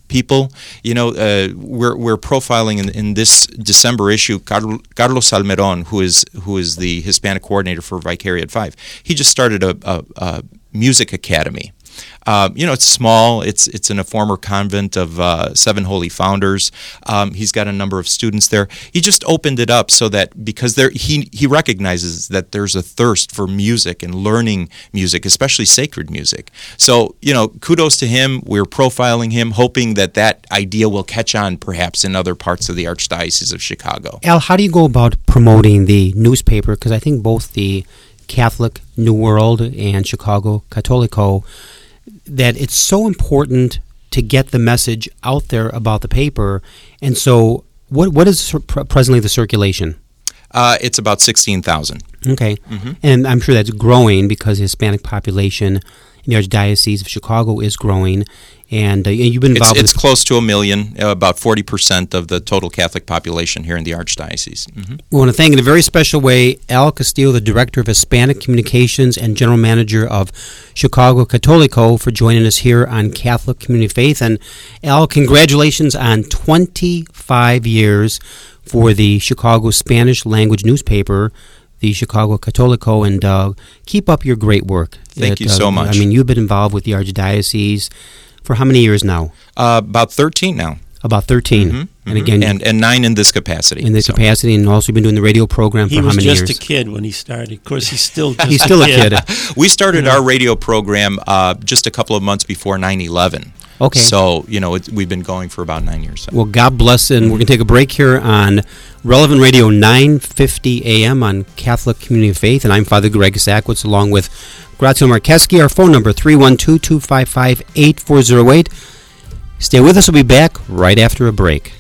people. You know, uh, we're we're profiling in, in this December issue Carlos Almeron, who is who is the Hispanic coordinator for Vicariate Five. He just started a, a, a music academy. Uh, you know, it's small. It's it's in a former convent of uh, Seven Holy Founders. Um, he's got a number of students there. He just opened it up so that because there he he recognizes that there's a thirst for music and learning music, especially sacred music. So you know, kudos to him. We're profiling him, hoping that that idea will catch on, perhaps in other parts of the Archdiocese of Chicago. Al, how do you go about promoting the newspaper? Because I think both the Catholic New World and Chicago Catholico, that it's so important to get the message out there about the paper. And so what what is presently the circulation? Uh, it's about sixteen thousand. Okay. Mm-hmm. And I'm sure that's growing because the Hispanic population in the Archdiocese of Chicago is growing. And uh, you've been involved It's, it's with close to a million, uh, about forty percent of the total Catholic population here in the Archdiocese. Mm-hmm. We want to thank in a very special way Al Castillo, the Director of Hispanic Communications and General Manager of Chicago Catholico, for joining us here on Catholic Community Faith. And Al, congratulations on twenty-five years for the Chicago Spanish language newspaper, the Chicago Catholico, and uh, keep up your great work. Thank that, you so uh, much. I mean, you've been involved with the Archdiocese for how many years now? Uh, about thirteen now. About thirteen. Mm-hmm, And mm-hmm. again, and, and nine in this capacity. in this so. capacity, and also been doing the radio program for He how was many just years? a kid when he started. Of course, he's still just He's still a kid. We started Yeah. our radio program uh, just a couple of months before nine eleven. Okay. So, you know, it, we've been going for about nine years. So. Well, God bless, and we're going to take a break here on Relevant Radio nine fifty A M on Catholic Community of Faith, and I'm Father Greg Sackwitz along with Grazio Marcheski. Our phone number, three one two, two five five, eight four zero eight. Stay with us. We'll be back right after a break.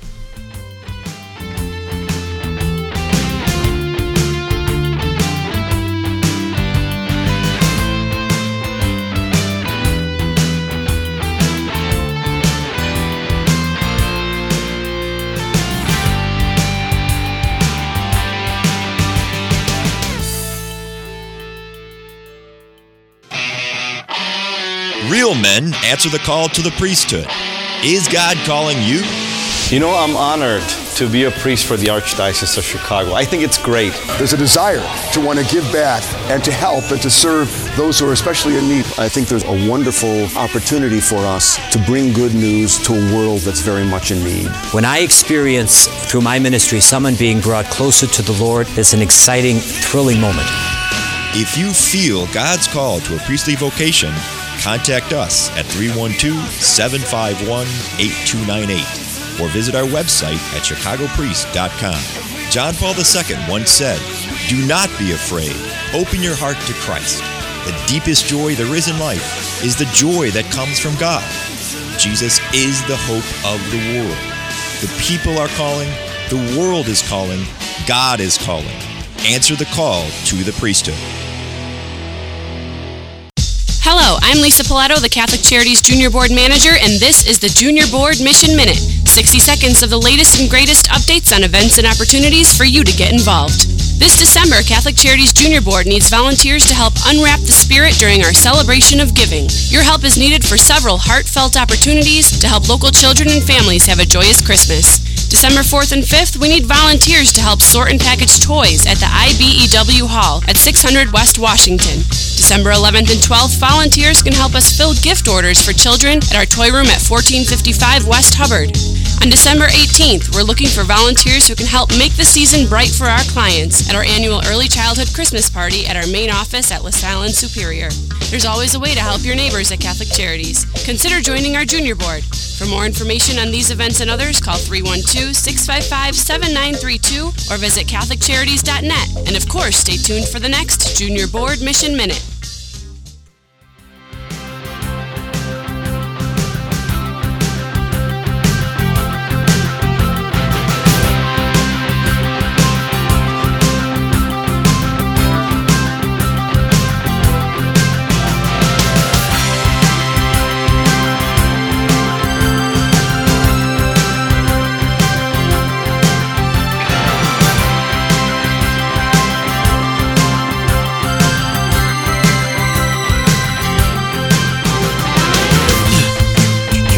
Real men answer the call to the priesthood. Is God calling you? You know, I'm honored to be a priest for the Archdiocese of Chicago. I think it's great. There's a desire to want to give back and to help and to serve those who are especially in need. I think there's a wonderful opportunity for us to bring good news to a world that's very much in need. When I experience through my ministry someone being brought closer to the Lord, it's an exciting, thrilling moment. If you feel God's call to a priestly vocation, contact us at three one two, seven five one, eight two nine eight or visit our website at chicago priest dot com. John Paul the Second once said, "Do not be afraid. Open your heart to Christ. The deepest joy there is in life is the joy that comes from God. Jesus is the hope of the world. The people are calling, the world is calling, God is calling. Answer the call to the priesthood." Hello, I'm Lisa Pilato, the Catholic Charities Junior Board Manager, and this is the Junior Board Mission Minute. sixty seconds of the latest and greatest updates on events and opportunities for you to get involved. This December, Catholic Charities Junior Board needs volunteers to help unwrap the spirit during our celebration of giving. Your help is needed for several heartfelt opportunities to help local children and families have a joyous Christmas. December fourth and fifth, we need volunteers to help sort and package toys at the I B E W Hall at six hundred West Washington. December eleventh and twelfth, volunteers can help us fill gift orders for children at our toy room at fourteen fifty-five West Hubbard. On December eighteenth, we're looking for volunteers who can help make the season bright for our clients at our annual Early Childhood Christmas Party at our main office at LaSalle and Superior. There's always a way to help your neighbors at Catholic Charities. Consider joining our Junior Board. For more information on these events and others, call three one two, six five five, seven nine three two or visit catholic charities dot net. And of course, stay tuned for the next Junior Board Mission Minute.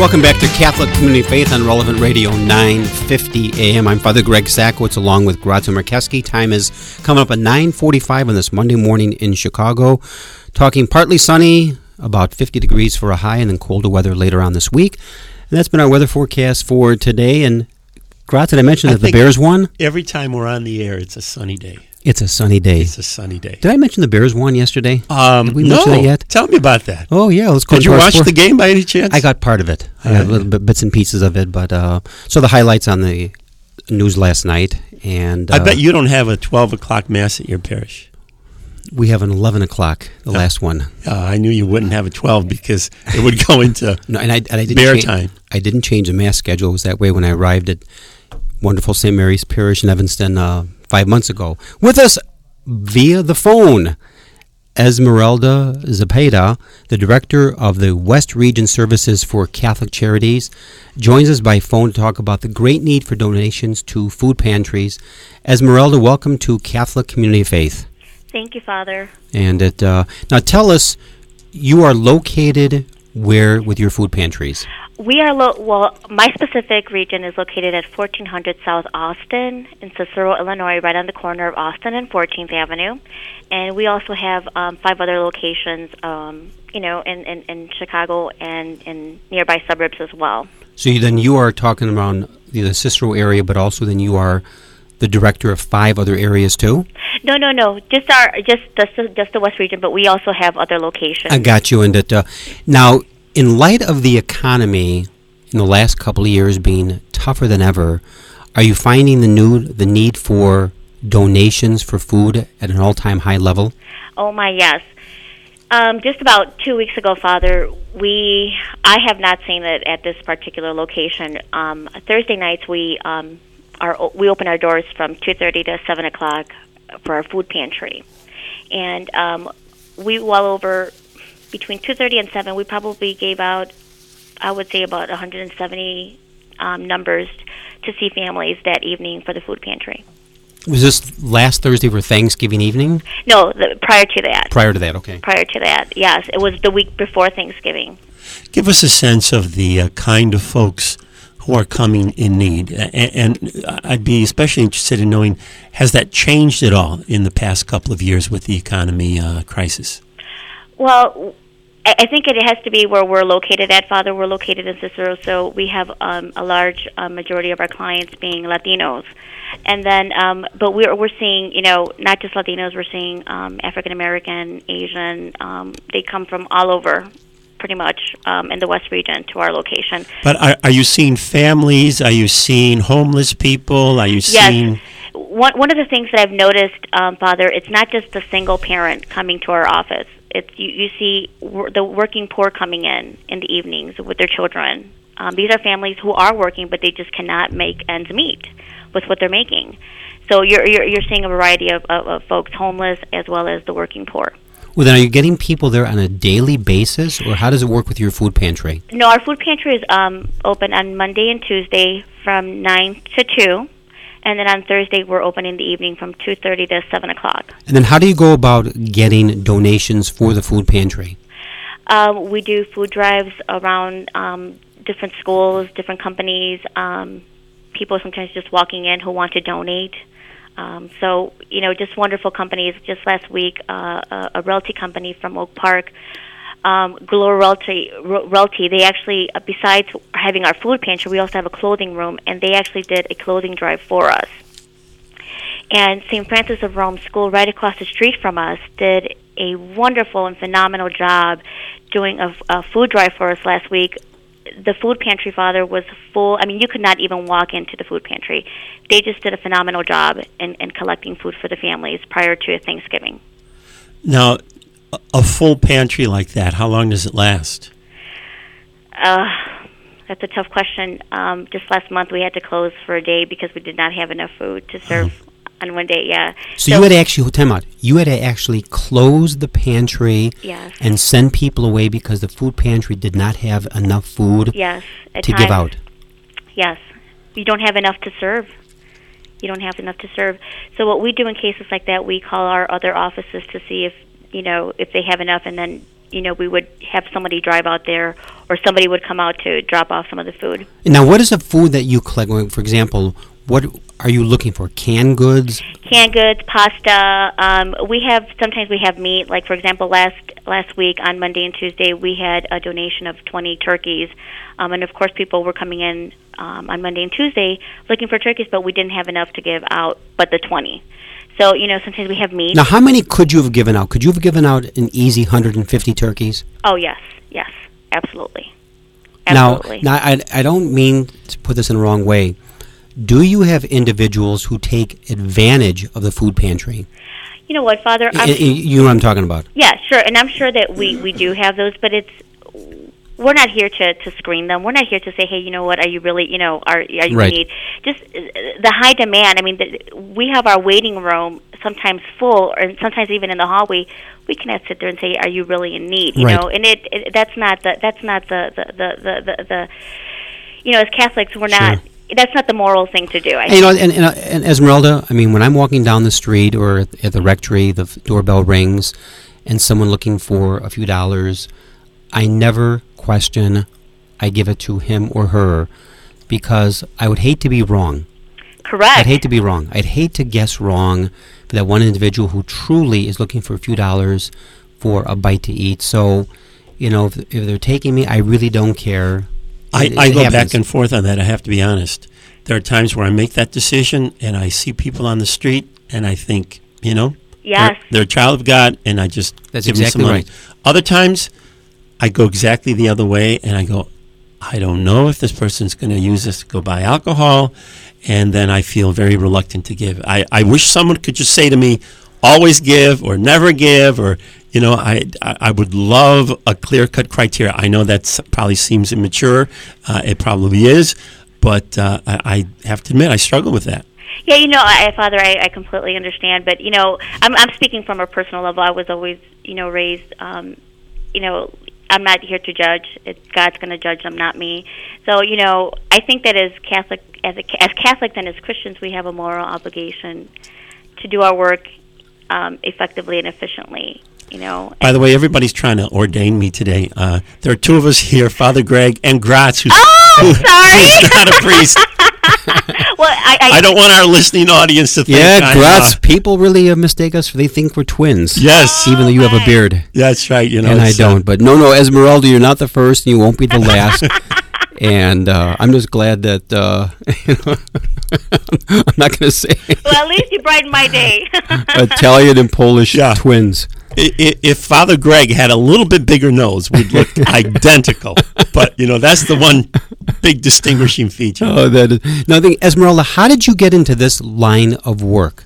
Welcome back to Catholic Community Faith on Relevant Radio nine fifty A M. I'm Father Greg Sakowicz along with Grazia Markeski. Time is coming up at nine forty-five on this Monday morning in Chicago. Talking partly sunny, about fifty degrees for a high, and then colder weather later on this week. And that's been our weather forecast for today. And Grazia, did I mention I that the think Bears won? Every time we're on the air, it's a sunny day. It's a sunny day. It's a sunny day. Did I mention the Bears won yesterday? Um, Did we no. mention that yet? Tell me about that. Oh, yeah. Let's go Did to you our watch sport. the game by any chance? I got part of it. I Uh, got little bit, bits and pieces of it. But uh, so the highlights on the news last night. And uh, I bet you don't have a twelve o'clock mass at your parish. we have an eleven o'clock, the last one. Uh, I knew you wouldn't have a twelve because it would go into no, and I, and I didn't bear cha- time. I didn't change the mass schedule. It was that way when I arrived at wonderful Saint Mary's Parish in Evanston uh, five months ago. With us via the phone, Esmeralda Zepeda, the director of the West Region Services for Catholic Charities, joins us by phone to talk about the great need for donations to food pantries. Esmeralda, welcome to Catholic Community Faith. Thank you, Father. And it, uh, now tell us, you are located where with your food pantries? We are, lo- well, my specific region is located at fourteen hundred South Austin in Cicero, Illinois, right on the corner of Austin and fourteenth Avenue. And we also have um, five other locations, um, you know, in, in, in Chicago and in nearby suburbs as well. So you, then you are talking around the Cicero area, but also then you are the director of five other areas too? No, no, no, just our, just, just, the, just the West region, but we also have other locations. I got you. And that, uh, now, in light of the economy in the last couple of years being tougher than ever, are you finding the new the need for donations for food at an all-time high level? Oh my, yes. Um, just about two weeks ago, Father, we I have not seen it at this particular location. Um, Thursday nights we um, are we open our doors from two thirty to seven o'clock for our food pantry, and um, we well over between two thirty and seven. We probably gave out, I would say, about one hundred seventy um, numbers to see families that evening for the food pantry. Was this last Thursday for Thanksgiving evening? No, the, prior to that. Prior to that, okay. Prior to that, yes. It was the week before Thanksgiving. Give us a sense of the uh, kind of folks who are coming in need. And, and I'd be especially interested in knowing, has that changed at all in the past couple of years with the economy uh, crisis? Well, I I think it has to be where we're located at, Father. We're located in Cicero, so we have um, a large uh, majority of our clients being Latinos. And then, um, but we're we're seeing, you know, not just Latinos. We're seeing um, African American, Asian. Um, they come from all over, pretty much, um, in the West region to our location. But are, are you seeing families? Are you seeing homeless people? Are you Yes. seeing? One one of the things that I've noticed, um, Father, it's not just the single parent coming to our office. It's you, you see wor- the working poor coming in in the evenings with their children. Um, these are families who are working, but they just cannot make ends meet with what they're making. So you're you're, you're seeing a variety of, of, of folks, homeless as well as the working poor. Well, then are you getting people there on a daily basis, or how does it work with your food pantry? No, our food pantry is um, open on Monday and Tuesday from nine to two, and then on Thursday we're open in the evening from two thirty to seven o'clock. And then how do you go about getting donations for the food pantry? Um, we do food drives around um, different schools, different companies, um, people sometimes just walking in who want to donate. Um, so, you know, just wonderful companies. Just last week, uh, a, a realty company from Oak Park, um, Glow Realty, Realty, they actually, uh, besides having our food pantry, we also have a clothing room, and they actually did a clothing drive for us. And Saint Francis of Rome School, right across the street from us, did a wonderful and phenomenal job doing a, a food drive for us last week. The food pantry, Father, was full. I mean, you could not even walk into the food pantry. They just did a phenomenal job in, in collecting food for the families prior to Thanksgiving. Now, a- a full pantry like that, how long does it last? Uh, that's a tough question. Um, just last month, we had to close for a day because we did not have enough food to serve Oh. on one day. Yeah. So, you had to actually, time out, you had to actually close the pantry Yes. and send people away because the food pantry did not have enough food Yes, at to give times. out. Yes. You don't have enough to serve. You don't have enough to serve. So what we do in cases like that, we call our other offices to see if, you know, if they have enough, and then you know, we would have somebody drive out there, or somebody would come out to drop off some of the food. Now, what is the food that you collect? For example, what are you looking for? Canned goods? Canned goods, pasta. Um, we have sometimes we have meat. Like for example, last last week on Monday and Tuesday, we had a donation of twenty turkeys, um, and of course, people were coming in um, on Monday and Tuesday looking for turkeys, but we didn't have enough to give out, but the twenty. So you know, sometimes we have meat. Now, how many could you have given out? Could you have given out an easy one hundred fifty turkeys? Oh yes, yes, absolutely. Absolutely. Now, now I I don't mean to put this in the wrong way. Do you have individuals who take advantage of the food pantry? You know what, Father? I, you know what I'm talking about? Yeah, sure. And I'm sure that we, we do have those, but it's we're not here to, to screen them. We're not here to say, hey, you know what, are you really, you know, are, are you right. in need? Just the high demand. I mean, the, we have our waiting room sometimes full, or sometimes even in the hallway. We cannot sit there and say, are you really in need? You right. know, and it, it that's not the that's not the the, the, the, the, the you know, as Catholics, we're not. Sure. That's not the moral thing to do. I and, you know, and, and, and Esmeralda, I mean, when I'm walking down the street or at, at the rectory, the f- doorbell rings, and someone looking for a few dollars, I never question. I give it to him or her because I would hate to be wrong. Correct. I'd hate to be wrong. I'd hate to guess wrong for that one individual who truly is looking for a few dollars for a bite to eat. So, you know, if, if they're taking me, I really don't care. I, It- I it go happens. back and forth on that, I have to be honest. There are times where I make that decision and I see people on the street and I think, you know, Yes. they're, they're a child of God and I just That's give them exactly some money. right. Other times I go exactly the other way and I go, I don't know if this person's going to use this to go buy alcohol, and then I feel very reluctant to give. I, I wish someone could just say to me, always give or never give, or you know, I I I would love a clear-cut criteria. I know that probably seems immature. Uh, it probably is, but uh, I, I have to admit I struggle with that. Yeah, you know, I, Father, I, I completely understand, but you know, I'm I'm speaking from a personal level. I was always, you know, raised, um, you know, I'm not here to judge. It's God's going to judge them, not me. So, you know, I think that as Catholic, as a, as Catholics and as Christians, we have a moral obligation to do our work um, effectively and efficiently. You know. By the way, everybody's trying to ordain me today. Uh, there are two of us here, Father Greg and Gratz, who's, oh, who, sorry. who's not a priest. Well, I, I, I don't want our listening audience to think Yeah, I'm, Gratz, uh, people really uh, mistake us. They think we're twins. Yes. Even though you have a beard. That's right. You know, and I it's, uh, don't. But no, no, Esmeralda, you're not the first, and you won't be the last. And uh, I'm just glad that, uh, you know, I'm not going to say well, at least you brightened my day. Italian and Polish Yeah. twins. I- i- If Father Greg had a little bit bigger nose, we'd look identical. But, you know, that's the one big distinguishing feature. Oh, that is. Now, I think, Esmeralda, how did you get into this line of work?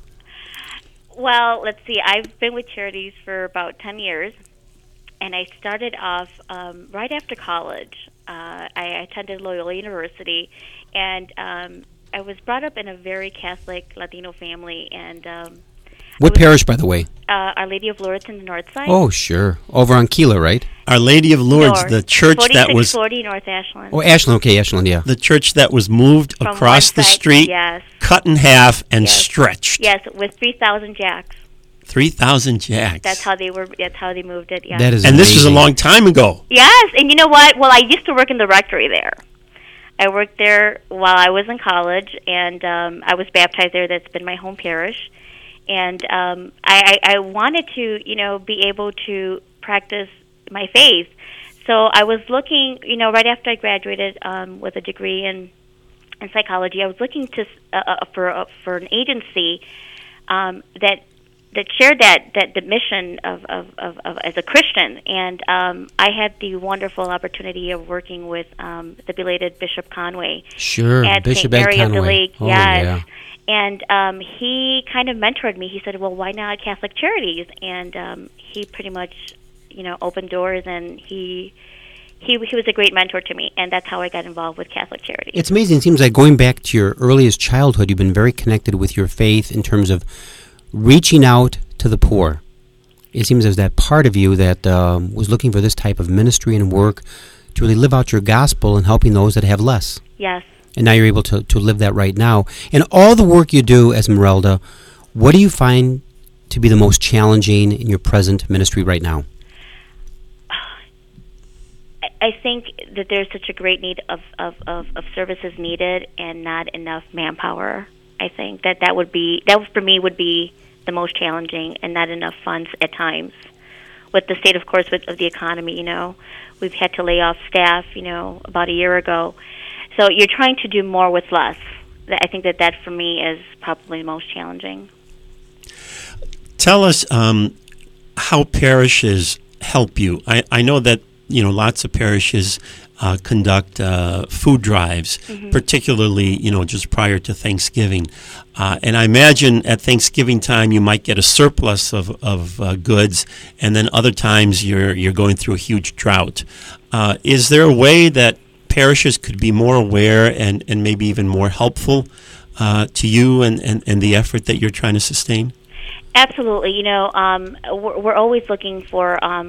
Well, let's see. I've been with charities for about ten years, and I started off um, right after college. Uh, I attended Loyola University, and um, I was brought up in a very Catholic Latino family, and um, What parish, by the way? uh, Our Lady of Lourdes in the north side. Oh, sure. Over on Keela, right? Our Lady of Lourdes, North. the church that was forty-six forty North Ashland. Oh, Ashland. Okay, Ashland, yeah. the church that was moved From across one the side, street, yes. cut in half, and Yes. stretched. Yes, with three thousand jacks. Three thousand jacks. That's how they were. That's how they moved it. Yeah. That is and this was a amazing. long time ago. Yes, and you know what? Well, I used to work in the rectory there. I worked there while I was in college, and um, I was baptized there. That's been my home parish, and um, I, I, I wanted to, you know, be able to practice my faith. So I was looking, you know, right after I graduated um, with a degree in in psychology, I was looking to uh, uh, for uh, for an agency um, that. that shared that, that the mission of, of, of, of as a Christian, and um, I had the wonderful opportunity of working with um, the belated Bishop Conway Sure, at Bishop Saint Ed Mary of the Conway. Lake. Oh, yes, yeah. and um, he kind of mentored me. He said, "Well, why not Catholic Charities?" And um, he pretty much, you know, opened doors, and he. He, he was a great mentor to me, and that's how I got involved with Catholic Charities. It's amazing. It seems like going back to your earliest childhood, you've been very connected with your faith in terms of reaching out to the poor. It seems there's that part of you that um, was looking for this type of ministry and work to really live out your gospel and helping those that have less. Yes. And now you're able to, to live that right now. And all the work you do, Esmeralda, what do you find to be the most challenging in your present ministry right now? I think that there's such a great need of, of, of, of services needed and not enough manpower. I think that that would be, that for me would be the most challenging, and not enough funds at times. With the state, of course, with, of the economy, you know, we've had to lay off staff, you know, about a year ago. So you're trying to do more with less. I think that that for me is probably the most challenging. Tell us um, how parishes help you. I, I know that, you know, lots of parishes uh, conduct uh, food drives, mm-hmm. particularly, you know, just prior to Thanksgiving. Uh, and I imagine at Thanksgiving time you might get a surplus of, of uh, goods, and then other times you're you're going through a huge drought. Uh, is there a way that parishes could be more aware and, and maybe even more helpful uh, to you and, and, and the effort that you're trying to sustain? Absolutely. You know, um, we're, we're always looking for... Um,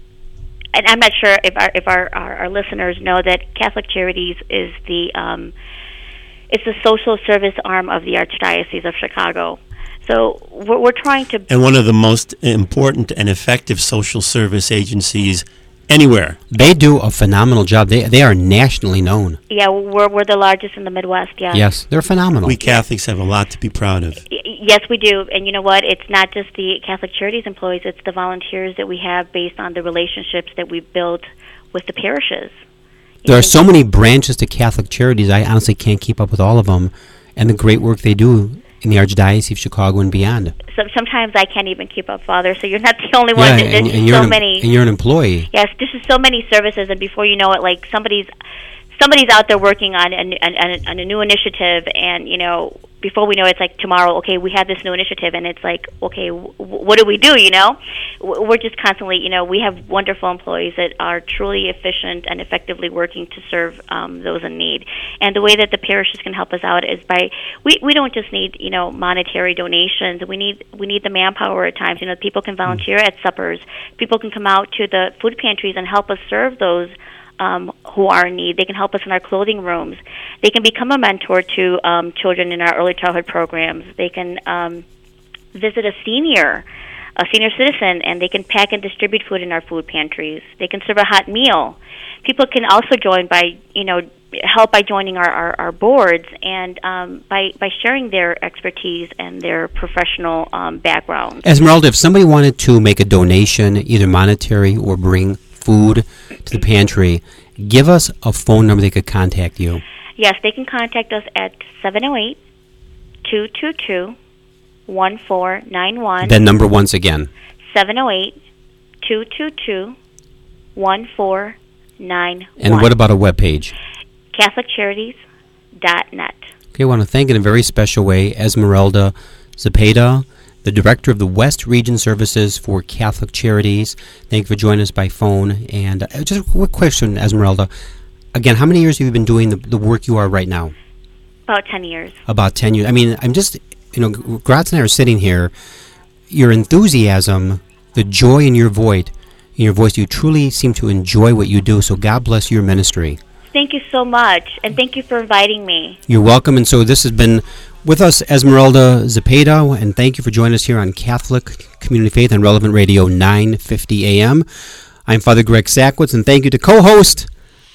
And I'm not sure if our if our, our, our listeners know that Catholic Charities is the um, it's the social service arm of the Archdiocese of Chicago. So we're, we're trying to, and one of the most important and effective social service agencies anywhere. They do a phenomenal job. They they are nationally known. Yeah, we're we're the largest in the Midwest. Yeah. Yes, they're phenomenal. We Catholics have a lot to be proud of. Yes, we do. And you know what? It's not just the Catholic Charities employees, it's the volunteers that we have based on the relationships that we've built with the parishes. There are so many branches to Catholic Charities, I honestly can't keep up with all of them, and the great work they do in the Archdiocese of Chicago and beyond. So sometimes I can't even keep up, Father, so you're not the only one. Yeah, There's and, and, so you're an, many. and you're an employee. Yes, there's just so many services, and before you know it, like somebody's somebody's out there working on, an, on, on a new initiative, and, you know, before we know it, it's like tomorrow, okay, we have this new initiative, and it's like, okay, w- what do we do, you know? We're just constantly, you know, we have wonderful employees that are truly efficient and effectively working to serve um, those in need. And the way that the parishes can help us out is by, we, we don't just need, you know, monetary donations. We need we need the manpower at times. You know, people can volunteer at suppers. People can come out to the food pantries and help us serve those Um, who are in need. They can help us in our clothing rooms. They can become a mentor to um, children in our early childhood programs. They can um, visit a senior, a senior citizen, and they can pack and distribute food in our food pantries. They can serve a hot meal. People can also join by, you know, help by joining our, our, our boards and um, by, by sharing their expertise and their professional um, background. Esmeralda, if somebody wanted to make a donation, either monetary or bring food to the pantry, give us a phone number they could contact you. Yes, they can contact us at seven oh eight, two two two, one four nine one. That number once again. seven oh eight, two two two, one four nine one. And what about a webpage? Catholic Charities dot net. Okay, I want to thank in a very special way Esmeralda Zepeda, the Director of the West Region Services for Catholic Charities. Thank you for joining us by phone. And uh, just a quick question, Esmeralda. Again, how many years have you been doing the, the work you are right now? About ten years. About ten years. I mean, I'm just, you know, Gratz and I are sitting here. Your enthusiasm, the joy in your voice, in your voice, you truly seem to enjoy what you do. So God bless your ministry. Thank you so much, and thank you for inviting me. You're welcome. And so this has been with us, Esmeralda Zepeda, and thank you for joining us here on Catholic Community Faith on Relevant Radio nine fifty A M. I'm Father Greg Sackwitz, and thank you to co-host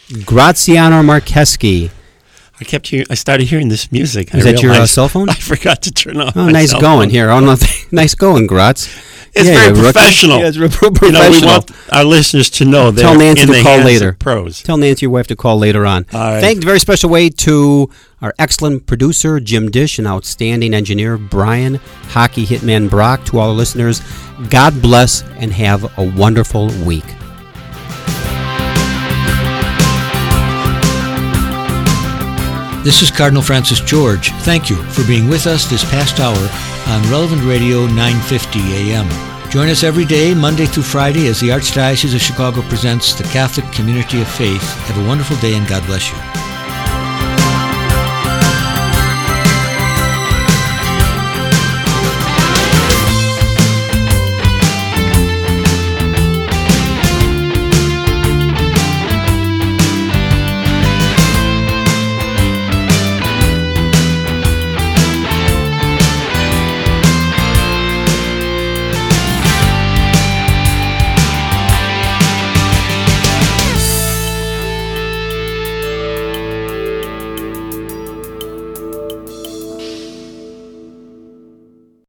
Graziano Marcheski. I kept hearing. I started hearing this music. Is I that your uh, cell phone? I forgot to turn off. Oh, my nice cell going phone. here. Oh, no, nice going, Gratz. It's yeah, very yeah, professional. Yeah, it's real professional. You know, we want our listeners to know that Tell Nancy in to the call hands later. of pros. Tell Nancy, your wife, to call later on. All right. Thank a very special way to our excellent producer, Jim Dish, and outstanding engineer, Brian Hockey Hitman Brock. To all our listeners, God bless and have a wonderful week. This is Cardinal Francis George. Thank you for being with us this past hour on Relevant Radio nine fifty A M. Join us every day, Monday through Friday, as the Archdiocese of Chicago presents the Catholic Community of Faith. Have a wonderful day and God bless you.